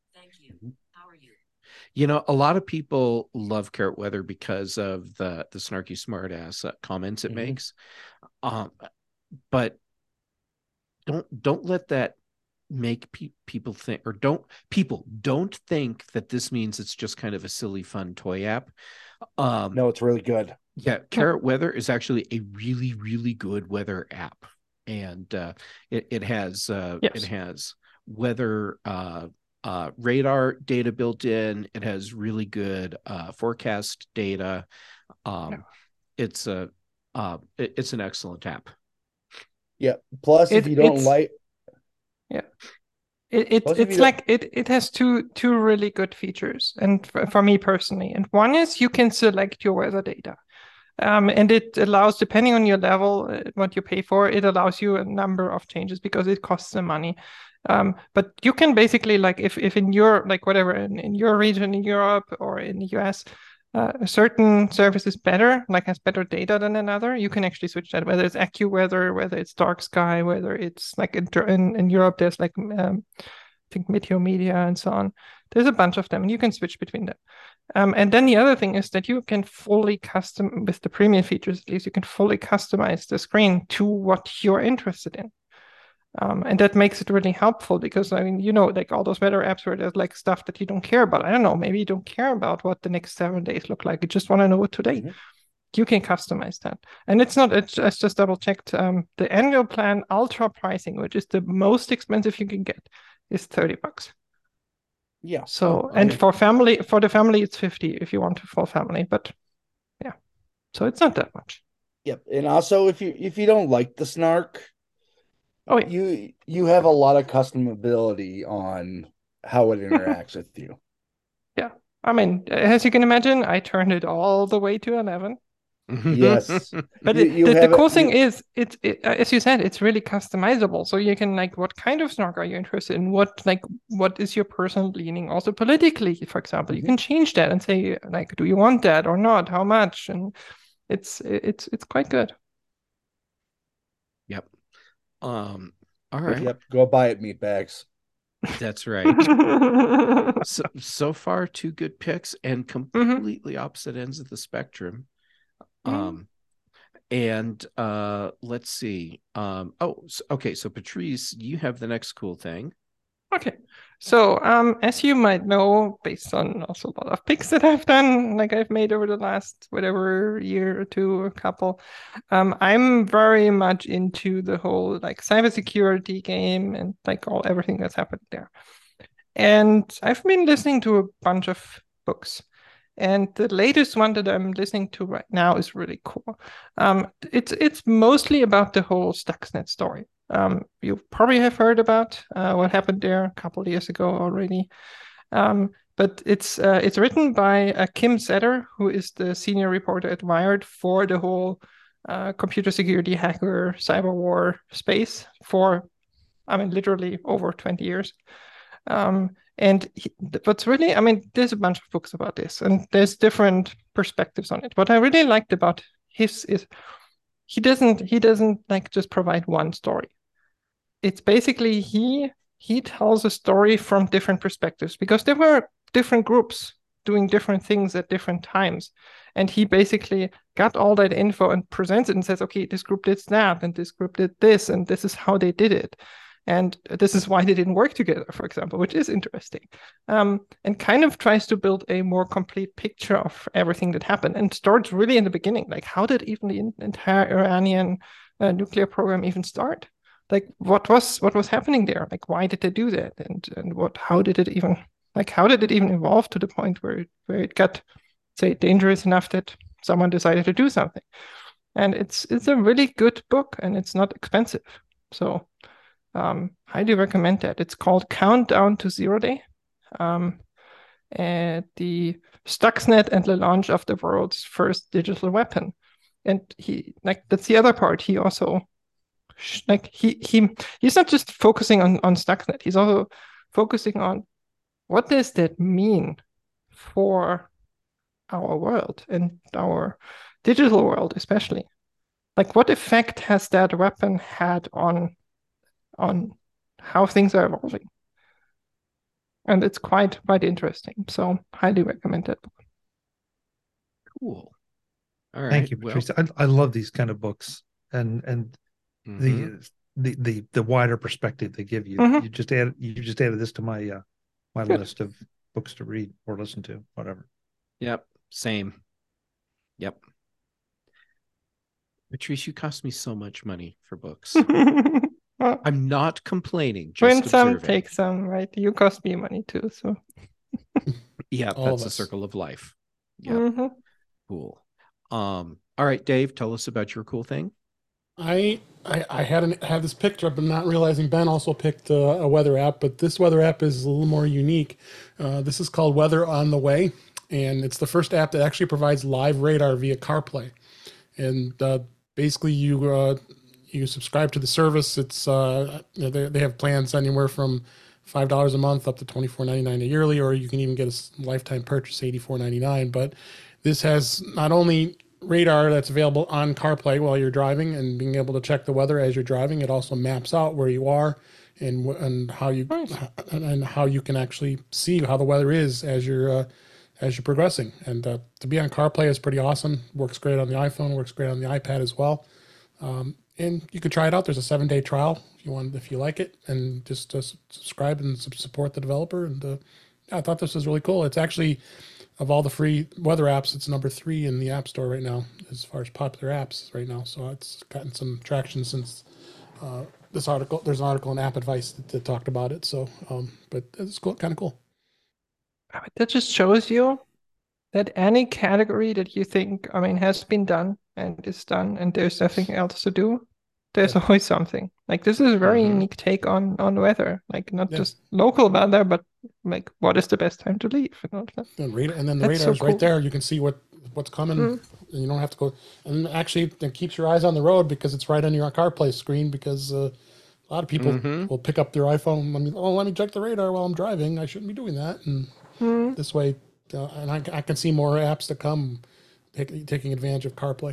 Speaker 1: You know, a lot of people love Carrot Weather because of the the snarky smartass uh, comments it
Speaker 4: Mhm.
Speaker 1: makes, um, but don't don't let that make pe- people think, or don't people don't think that this means it's just kind of a silly fun toy app. Um,
Speaker 4: No, it's really good.
Speaker 1: yeah, Carrot Weather is actually a really really good weather app, and uh, it it has uh,
Speaker 2: Yes.
Speaker 1: it has weather uh, uh, radar data built in. It has really good uh, forecast data. Um,
Speaker 2: Yeah.
Speaker 1: It's a uh, it- it's an excellent app.
Speaker 4: Yeah. Plus, if
Speaker 2: It-
Speaker 4: you don't
Speaker 2: it's-
Speaker 4: like,
Speaker 2: It, it
Speaker 4: Plus, if
Speaker 2: it's
Speaker 4: you-
Speaker 2: like it it has two two really good features, and for, for me personally, and one is you can select your weather data, um, and it allows, depending on your level, uh, what you pay for, it allows you a number of changes because it costs some money. Um, but you can basically, like, if if in your, like, whatever, in, in your region in Europe or in the U S, uh, a certain service is better, like has better data than another, you can actually switch that, whether it's AccuWeather, whether it's Dark Sky, whether it's like in in, in Europe, there's like um, I think Meteomedia and so on. There's a bunch of them, and you can switch between them. Um, and then the other thing is that you can fully custom, with the premium features at least, you can fully customize the screen to what you're interested in. Um, and that makes it really helpful because, I mean, you know, like all those weather apps where there's like stuff that you don't care about. I don't know, maybe you don't care about what the next seven days look like. You just want to know what today.
Speaker 4: Mhm.
Speaker 2: You can customize that. And it's not, it's, it's just double checked. Um, the annual plan ultra pricing, which is the most expensive you can get, is thirty bucks.
Speaker 4: yeah.
Speaker 2: So,
Speaker 1: Oh,
Speaker 2: and
Speaker 1: okay.
Speaker 2: for family, for the family, it's fifty if you want to full family, but yeah. So it's not that much.
Speaker 4: Yep. And also, if you if you don't like the snark,
Speaker 2: Oh, yeah.
Speaker 4: you you have a lot of customability on how it interacts with you.
Speaker 2: I mean, as you can imagine, I turned it all the way to eleven.
Speaker 4: Yes.
Speaker 2: But
Speaker 4: You-
Speaker 2: it-
Speaker 4: you
Speaker 2: the, the
Speaker 4: have
Speaker 2: cool
Speaker 4: it-
Speaker 2: thing
Speaker 4: you-
Speaker 2: is, it's it, uh, as you said, it's really customizable. So you can like, what kind of snorkel are you interested in? What like, what is your personal leaning? Also politically, for example, you
Speaker 4: Mhm.
Speaker 2: can change that and say like, do you want that or not? How much? And it's it's it's quite good.
Speaker 1: Yep. Um, all right.
Speaker 4: Yep. Go buy it, meat bags.
Speaker 1: That's right. So so far, two good picks and completely opposite ends of the spectrum.
Speaker 2: Mhm.
Speaker 1: Um, and uh, let's see. Um, oh, so, okay. So Patrice, you have the next cool thing.
Speaker 2: Okay. So, um, as you might know, based on also a lot of picks that I've done, like I've made over the last whatever year or two, a couple, um, I'm very much into the whole like cybersecurity game and like all everything that's happened there. And I've been listening to a bunch of books. And the latest one that I'm listening to right now is really cool. Um, it's it's mostly about the whole Stuxnet story. Um, you probably have heard about uh, what happened there a couple of years ago already. Um, but it's uh, it's written by uh, Kim Setter, who is the senior reporter at Wired for the whole uh, computer security hacker cyber war space for, I mean, literally over twenty years. Um, and he, what's really, I mean, there's a bunch of books about this, and there's different perspectives on it. What I really liked about his is he doesn't he doesn't like just provide one story. It's basically he he tells a story from different perspectives because there were different groups doing different things at different times, and he basically got all that info and presents it and says, okay, this group did that, and this group did this, and this is how they did it. And this is why they didn't work together, for example, which is interesting. Um, and kind of tries to build a more complete picture of everything that happened and starts really in the beginning. Like, how did even the entire Iranian uh, nuclear program even start? Like, what was what was happening there? Like, why did they do that? And and what? How did it even like? How did it even evolve to the point where it, where it got, say, dangerous enough that someone decided to do something? And it's it's a really good book, and it's not expensive. So. Um, highly recommend that. It's called Countdown to Zero Day. Um, and the Stuxnet and the launch of the world's first digital weapon. And he like that's the other part. He also like he he he's not just focusing on on Stuxnet. He's also focusing on what does that mean for our world and our digital world, especially. Like, what effect has that weapon had on on how things are evolving. And it's quite quite interesting. So highly recommend that book.
Speaker 1: Cool. All right.
Speaker 5: Thank you,
Speaker 1: Well,
Speaker 5: Patrice. I, I love these kind of books and and
Speaker 1: mhm.
Speaker 5: the the the the wider perspective they give you.
Speaker 2: Mhm.
Speaker 5: You just add you just added this to my uh my
Speaker 2: Good.
Speaker 5: list of books to read or listen to, whatever.
Speaker 1: Yep. Same. Yep. Patrice, you cost me so much money for books.
Speaker 2: Well,
Speaker 1: I'm not complaining, just
Speaker 2: win some,
Speaker 1: observing.
Speaker 2: take some, right? You cost me money too, so.
Speaker 1: Yeah,
Speaker 3: All of
Speaker 1: that's the
Speaker 3: us.
Speaker 1: circle of life. Yeah,
Speaker 2: Mhm.
Speaker 1: cool. Um, all right, Dave, tell us about your cool thing.
Speaker 3: I I, I had an, had this picture, but not realizing Ben also picked uh, a weather app. But this weather app is a little more unique. Uh, this is called Weather on the Way, and it's the first app that actually provides live radar via CarPlay. And uh, basically, you uh, you subscribe to the service. It's uh, they they have plans anywhere from five dollars a month up to twenty four ninety nine a yearly, or you can even get a lifetime purchase eighty four ninety nine. But this has not only radar that's available on CarPlay while you're driving and being able to check the weather as you're driving. It also maps out where you are and and how you
Speaker 2: Nice.
Speaker 3: and how you can actually see how the weather is as you're uh, as you're progressing. And uh, to be on CarPlay is pretty awesome. Works great on the iPhone. Works great on the iPad as well. Um, and you can try it out. There's a seven day trial if you want, if you like it, and just uh, subscribe and support the developer. And uh, I thought this was really cool. It's actually, of all the free weather apps, it's number three in the App Store right now as far as popular apps right now. So it's gotten some traction since uh, this article. There's an article in App Advice that, that talked about it. So, um, but it's cool, kind of cool.
Speaker 2: That just shows you that any category that you think, I mean, has been done and is done, and there's nothing else to do, there's
Speaker 3: Yeah.
Speaker 2: always something. Like, this is a very
Speaker 1: Mhm.
Speaker 2: unique take on on weather. Like, not
Speaker 3: Yeah.
Speaker 2: just local weather, but like, what is the best time to leave? And all that.
Speaker 3: And, radar, and then the
Speaker 2: That's so
Speaker 3: radar's right
Speaker 2: cool.
Speaker 3: there. You can see what what's coming.
Speaker 2: Mm.
Speaker 3: And you don't have to go. And actually, it keeps your eyes on the road because it's right on your CarPlay screen. Because uh, a lot of people
Speaker 1: Mm-hmm.
Speaker 3: will pick up their iPhone. I mean, oh, let me check the radar while I'm driving. I shouldn't be doing that. And
Speaker 2: Mm.
Speaker 3: this way, uh, and I, I can see more apps to come, take, taking advantage of CarPlay.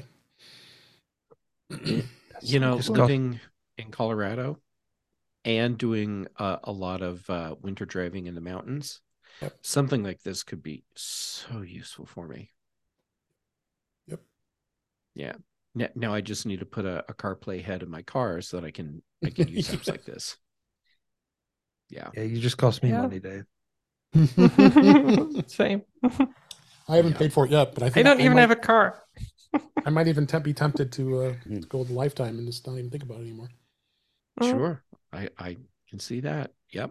Speaker 1: You know,
Speaker 5: Just got-
Speaker 1: living in Colorado and doing uh, a lot of uh, winter driving in the mountains,
Speaker 3: Yep.
Speaker 1: something like this could be so useful for me.
Speaker 3: Yep.
Speaker 1: Yeah. Now, now I just need to put a, a CarPlay head in my car so that I can I can use apps like this. Yeah.
Speaker 5: Yeah, you just cost me
Speaker 2: Yeah.
Speaker 5: money, Dave.
Speaker 2: Same.
Speaker 3: I haven't
Speaker 1: Yeah.
Speaker 3: paid for it yet, but I
Speaker 2: I
Speaker 3: think
Speaker 2: don't even
Speaker 3: might,
Speaker 2: have a car.
Speaker 3: I might even temp- be tempted to, uh,
Speaker 4: Mm.
Speaker 3: to go with Lifetime and just not even think about it anymore.
Speaker 2: Mm.
Speaker 1: Sure. I I can see that. Yep.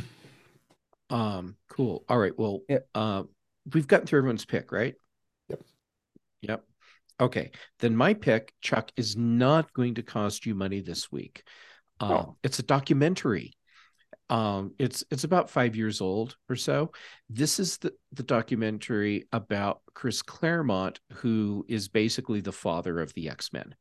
Speaker 1: Um, cool. All right. Well,
Speaker 4: Yep.
Speaker 1: uh, we've gotten through everyone's pick, right?
Speaker 3: Yep.
Speaker 1: Yep. Okay. Then my pick, Chuck, is not going to cost you money this week. Um,
Speaker 2: Oh.
Speaker 1: It's a documentary. Um, it's it's about five years old or so. This is the, the documentary about Chris Claremont, who is basically the father of the X-Men.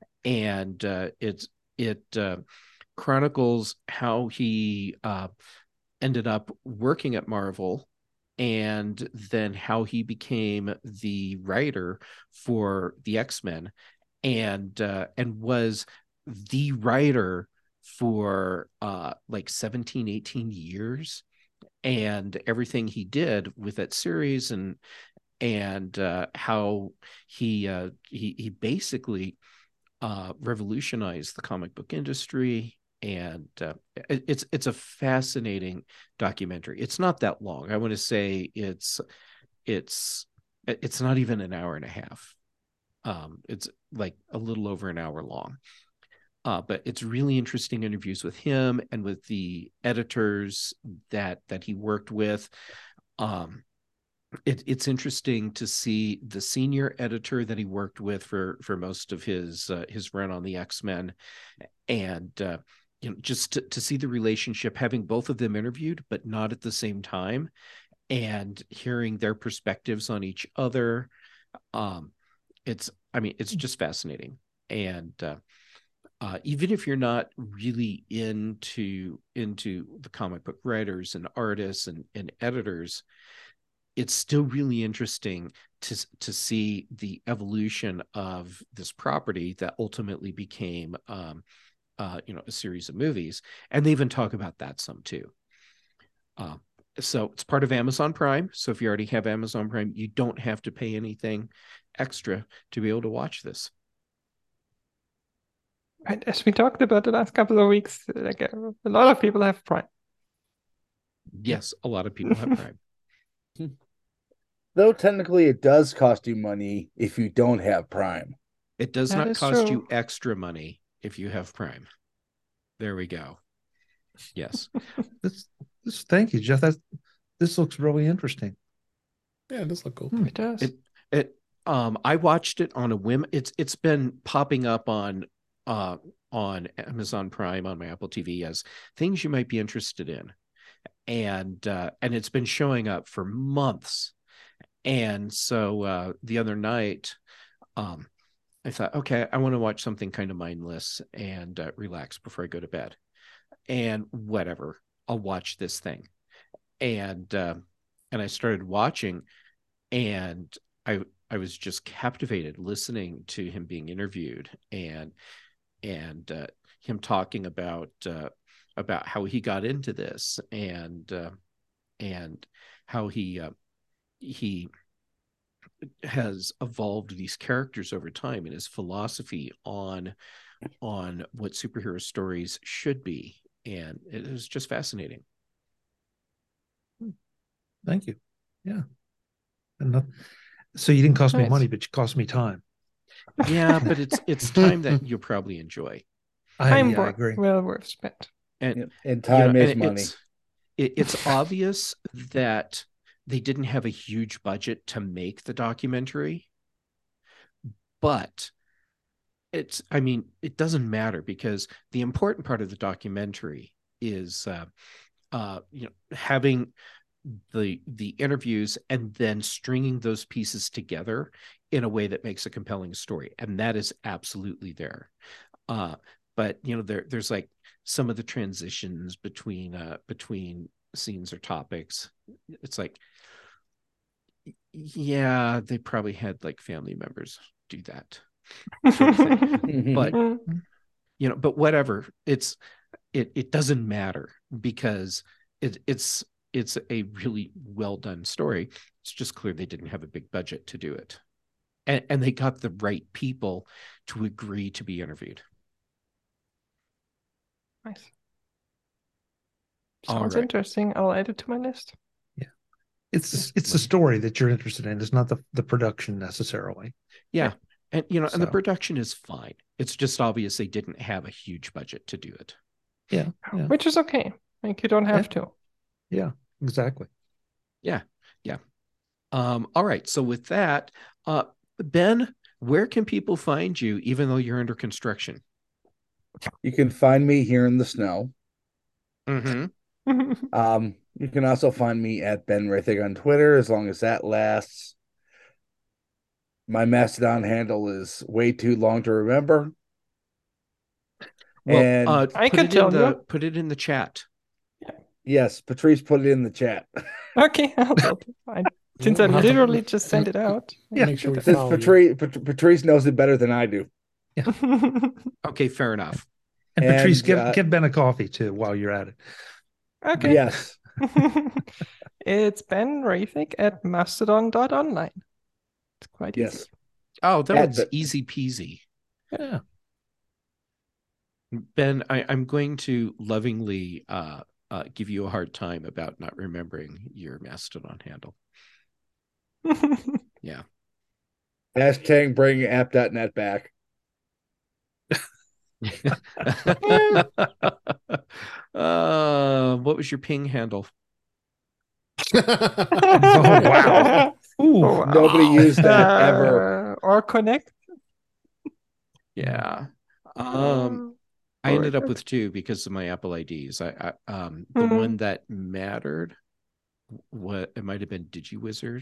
Speaker 1: And uh, it's it uh, chronicles how he uh, ended up working at Marvel and then how he became the writer for the X-Men and uh, and was the writer for uh, like seventeen, eighteen years, and everything he did with that series and and uh, how he uh, he he basically uh, revolutionized the comic book industry. And uh, it, it's it's a fascinating documentary. It's not that long. I want to say it's it's it's not even an hour and a half. Um, it's like a little over an hour long. Uh, but it's really interesting interviews with him and with the editors that that he worked with. Um, it, it's interesting to see the senior editor that he worked with for for most of his uh, his run on the X-Men, and uh, you know, just to, to see the relationship, having both of them interviewed, but not at the same time, and hearing their perspectives on each other. Um, it's, I mean, it's just fascinating. And uh, uh, even if you're not really into into the comic book writers and artists and, and editors, it's still really interesting to to see the evolution of this property that ultimately became um, uh, you know, a series of movies. And they even talk about that some too. Uh, so it's part of Amazon Prime. So if you already have Amazon Prime, you don't have to pay anything extra to be able to watch this.
Speaker 2: And as we talked about the last couple of weeks, like a, a lot of people have Prime.
Speaker 1: Yes, a lot of people have Prime.
Speaker 4: Though technically it does cost you money if you don't have Prime.
Speaker 1: It does
Speaker 2: That
Speaker 1: not
Speaker 2: is
Speaker 1: cost
Speaker 2: true.
Speaker 1: you extra money if you have Prime. There we go. Yes.
Speaker 5: This, this, thank you, Jeff. That this looks really interesting.
Speaker 3: Yeah, it does look cool.
Speaker 5: Hmm.
Speaker 2: It does.
Speaker 1: It it um I watched it on a whim. It's it's been popping up on uh on Amazon Prime on my Apple T V as things you might be interested in. And uh and it's been showing up for months. And so uh the other night um I thought, okay, I want to watch something kind of mindless and uh, relax before I go to bed. And whatever, I'll watch this thing. And uh, and I started watching, and I I was just captivated listening to him being interviewed and and uh, him talking about uh, about how he got into this and uh, and how he uh, he has evolved these characters over time and his philosophy on on what superhero stories should be, and it was just fascinating.
Speaker 5: Thank you. Yeah. And uh, so you didn't cost me
Speaker 2: Nice.
Speaker 5: money, but you cost me time.
Speaker 1: Yeah, but it's it's time that you'll probably enjoy.
Speaker 5: I,
Speaker 2: Time
Speaker 5: yeah, I
Speaker 2: wor-
Speaker 5: agree.
Speaker 2: well worth spent.
Speaker 1: And
Speaker 4: Yep. And
Speaker 1: you know,
Speaker 4: time is
Speaker 1: and
Speaker 4: money.
Speaker 1: it's it, it's obvious that they didn't have a huge budget to make the documentary, but it's, I mean, it doesn't matter because the important part of the documentary is uh uh you know, having the the interviews and then stringing those pieces together in a way that makes a compelling story, and that is absolutely there. Uh, but you know, there there's like some of the transitions between uh, between scenes or topics. It's like, yeah, they probably had like family members do that sort of thing. But you know, but whatever. It's it it doesn't matter because it it's it's a really well done story. It's just clear they didn't have a big budget to do it. And, and they got the right people to agree to be interviewed.
Speaker 2: Nice.
Speaker 1: All
Speaker 2: Sounds
Speaker 1: right.
Speaker 2: interesting. I'll add it to my list.
Speaker 5: Yeah. It's it's the story that you're interested in. It's not the, the production necessarily.
Speaker 1: Yeah. And you know,
Speaker 5: So-
Speaker 1: and the production is fine. It's just obvious they didn't have a huge budget to do it.
Speaker 5: Yeah. Yeah.
Speaker 2: Which is okay. Like, you don't have to.
Speaker 5: Yeah. Exactly.
Speaker 1: Yeah. Yeah. Um, all right. So with that, uh, Ben, where can people find you even though you're under construction?
Speaker 4: You can find me here in the snow.
Speaker 1: Mm-hmm.
Speaker 4: Um, you can also find me at Ben Rathig on Twitter, as long as that lasts. My Mastodon handle is way too long to remember.
Speaker 1: Well,
Speaker 4: And
Speaker 1: uh,
Speaker 2: I
Speaker 1: put
Speaker 2: could
Speaker 1: it
Speaker 2: tell
Speaker 1: in the
Speaker 2: you.
Speaker 1: put it in the chat.
Speaker 4: yes, Patrice put it in the chat.
Speaker 2: Okay, I'll tell you. I, since I
Speaker 3: We'll have to-
Speaker 2: literally just sent it out.
Speaker 5: Yeah.
Speaker 3: Make sure we
Speaker 4: Since
Speaker 3: follow you.
Speaker 4: Patrice, Pat- Patrice knows it better than I do.
Speaker 1: Okay, fair enough.
Speaker 5: And,
Speaker 4: And,
Speaker 5: Patrice, give
Speaker 4: uh,
Speaker 5: give Ben a coffee too while you're at it.
Speaker 2: Okay.
Speaker 4: Yes.
Speaker 2: It's Ben Rathig at mastodon dot online. It's quite
Speaker 4: Yes.
Speaker 2: easy.
Speaker 1: Oh, that
Speaker 4: At
Speaker 1: one's
Speaker 4: the-
Speaker 1: easy peasy.
Speaker 5: Yeah.
Speaker 1: Ben, I, I'm going to lovingly uh, uh, give you a hard time about not remembering your Mastodon handle. Yeah.
Speaker 4: Hashtag bring app dot net back.
Speaker 1: uh, what was your ping handle?
Speaker 5: Oh, wow. Ooh.
Speaker 2: Oh, wow.
Speaker 4: Nobody used that ever.
Speaker 2: Uh, or connect.
Speaker 1: Yeah. Um,
Speaker 2: Um,
Speaker 1: I ended up
Speaker 2: or-
Speaker 1: with two because of my Apple I Ds. I, I um the
Speaker 2: Mhm.
Speaker 1: one that mattered, what it might have been DigiWizard.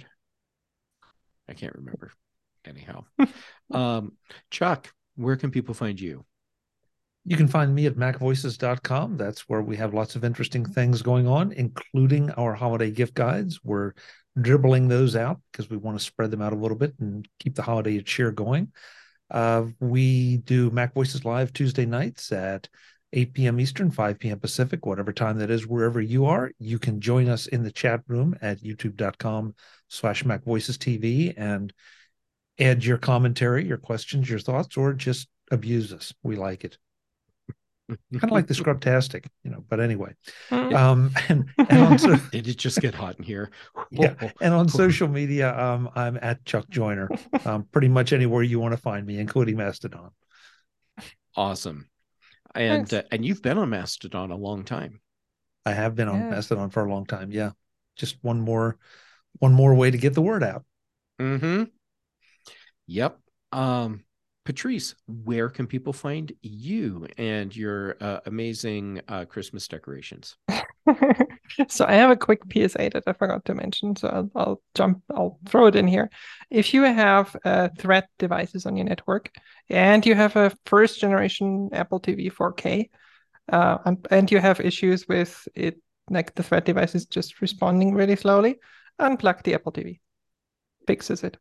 Speaker 1: I can't remember. Anyhow, um, Chuck, where can people find you?
Speaker 5: You can find me at mac voices dot com. That's where we have lots of interesting things going on, including our holiday gift guides. We're dribbling those out because we want to spread them out a little bit and keep the holiday cheer going. Uh, we do Mac Voices Live Tuesday nights at eight p.m. Eastern, five p.m. Pacific, whatever time that is, wherever you are. You can join us in the chat room at youtube dot com slash Mac Voices T V and add your commentary, your questions, your thoughts, or just abuse us. We like it. Kind of like the Scrubtastic, you know, but anyway.
Speaker 2: Mm.
Speaker 5: Um, and, and on so,
Speaker 1: Did it just get hot in here?
Speaker 5: yeah, and on social media, um, I'm at Chuck Joyner. Um, pretty much anywhere you want to find me, including Mastodon.
Speaker 1: Awesome. And
Speaker 2: Thanks.
Speaker 1: uh, and you've been on Mastodon a long time.
Speaker 5: I have been on
Speaker 2: Yeah.
Speaker 5: Mastodon for a long time. Yeah, just one more, one more way to get the word out.
Speaker 1: Mm-hmm. Yep. Um, Patrice, where can people find you and your uh, amazing uh, Christmas decorations?
Speaker 2: So I have a quick P S A that I forgot to mention, so I'll, I'll jump, I'll throw it in here. If you have uh, Thread devices on your network and you have a first generation Apple T V four K, uh, and, and you have issues with it, like the Thread device is just responding really slowly, unplug the Apple T V. Fixes it.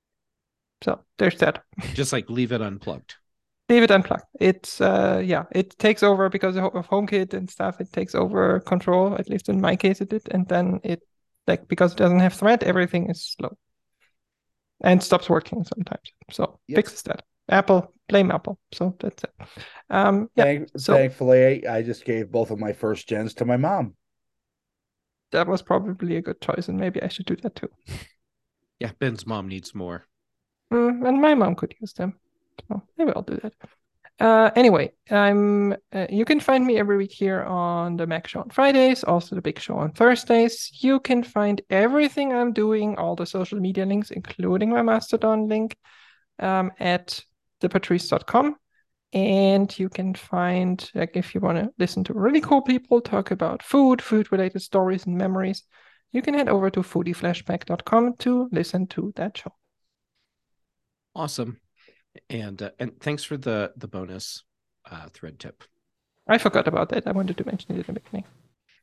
Speaker 2: So there's that.
Speaker 1: Just like leave it unplugged.
Speaker 2: Leave it unplugged. It's uh yeah, it takes over because of of HomeKit and stuff. It takes over control. At least in my case, it did, and then it like because it doesn't have Thread, everything is slow and stops working sometimes. So
Speaker 1: Yep.
Speaker 2: fixes that. Apple, blame Apple. So that's it. Um, yeah,
Speaker 4: Thank,
Speaker 2: so-
Speaker 4: Thankfully, I just gave both of my first gens to my mom.
Speaker 2: that was probably a good choice, and maybe I should do that too.
Speaker 1: Yeah, Ben's mom needs more.
Speaker 2: Mm, and my mom could use them. So maybe I'll do that. Uh, anyway, I'm. Uh, you can find me every week here on the Mac Show on Fridays, also the Big Show on Thursdays. You can find everything I'm doing, all the social media links, including my Mastodon link, um, at the patrice dot com. And you can find, like, if you want to listen to really cool people talk about food, food-related stories and memories, you can head over to foodie flashback dot com to listen to that show.
Speaker 1: Awesome. And uh, and thanks for the the bonus uh, thread tip.
Speaker 2: I forgot about that. I wanted to mention it in the beginning.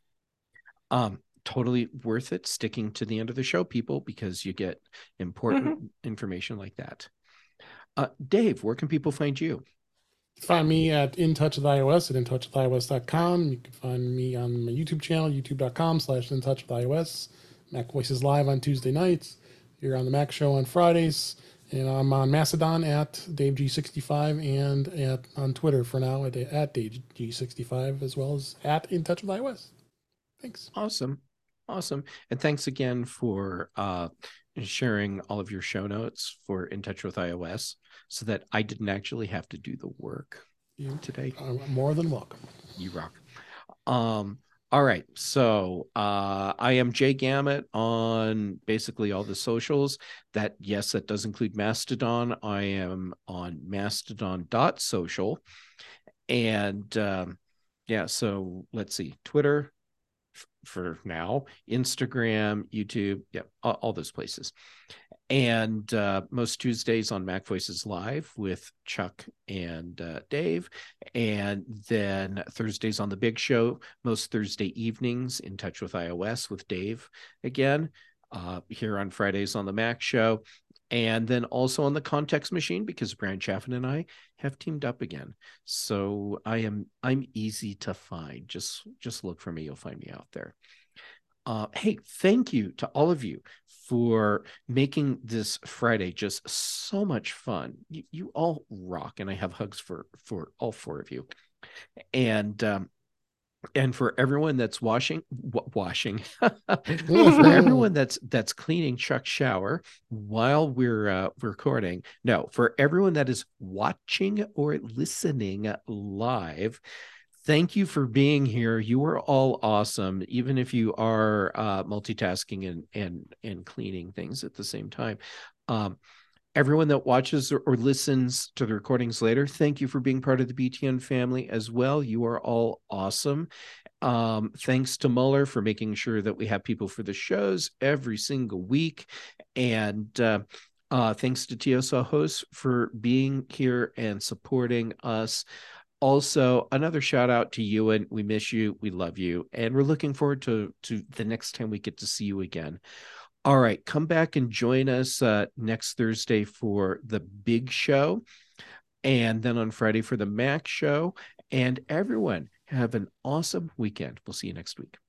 Speaker 1: Um, totally worth it sticking to the end of the show, people, because you get important mm-hmm. information like that. Uh, Dave, where can people find you?
Speaker 3: Find me at In Touch with iOS at in touch with iOS dot com. You can find me on my YouTube channel, youtube dot com slash In Touch with iOS. Mac Voices Live on Tuesday nights. You're on the Mac Show on Fridays. And I'm on Mastodon at Dave G sixty-five and at on Twitter for now at, at Dave G sixty-five, as well as at In Touch with iOS. Thanks.
Speaker 1: Awesome. Awesome. And thanks again for uh, sharing all of your show notes for In Touch with iOS so that I didn't actually have to do the work
Speaker 3: you,
Speaker 1: today.
Speaker 3: Uh, more than welcome.
Speaker 1: You rock. Um, all right. So uh, I am Jay Gamut on basically all the socials. That, yes, that does include Mastodon. I am on mastodon dot social. And um, yeah, so let's see. Twitter f- for now, Instagram, YouTube, yeah, all, all those places. And uh, most Tuesdays on Mac Voices Live with Chuck and uh, Dave. And then Thursdays on The Big Show, most Thursday evenings, In Touch with iOS with Dave again. Uh, here on Fridays on The Mac Show. And then also on The Context Machine, because Brian Chaffin and I have teamed up again. So I am I'm easy to find. Just, just look for me. You'll find me out there. Uh, hey, thank you to all of you for making this Friday just so much fun. You, you all rock, and I have hugs for for all four of you. And um, and for everyone that's washing, w- washing, for everyone that's that's cleaning Chuck's shower while we're uh, recording. No, for everyone that is watching or listening live. Thank you for being here. You are all awesome, even if you are uh, multitasking and and and cleaning things at the same time. Um, everyone that watches or, or listens to the recordings later, thank you for being part of the B T N family as well. You are all awesome. Um, thanks to Muller for making sure that we have people for the shows every single week. And uh, uh, thanks to T S L hosts for being here and supporting us. Also, another shout out to you, and we miss you. We love you. And we're looking forward to, to the next time we get to see you again. All right, come back and join us uh, next Thursday for the big show. And then on Friday for the Mac show. And everyone, have an awesome weekend. We'll see you next week.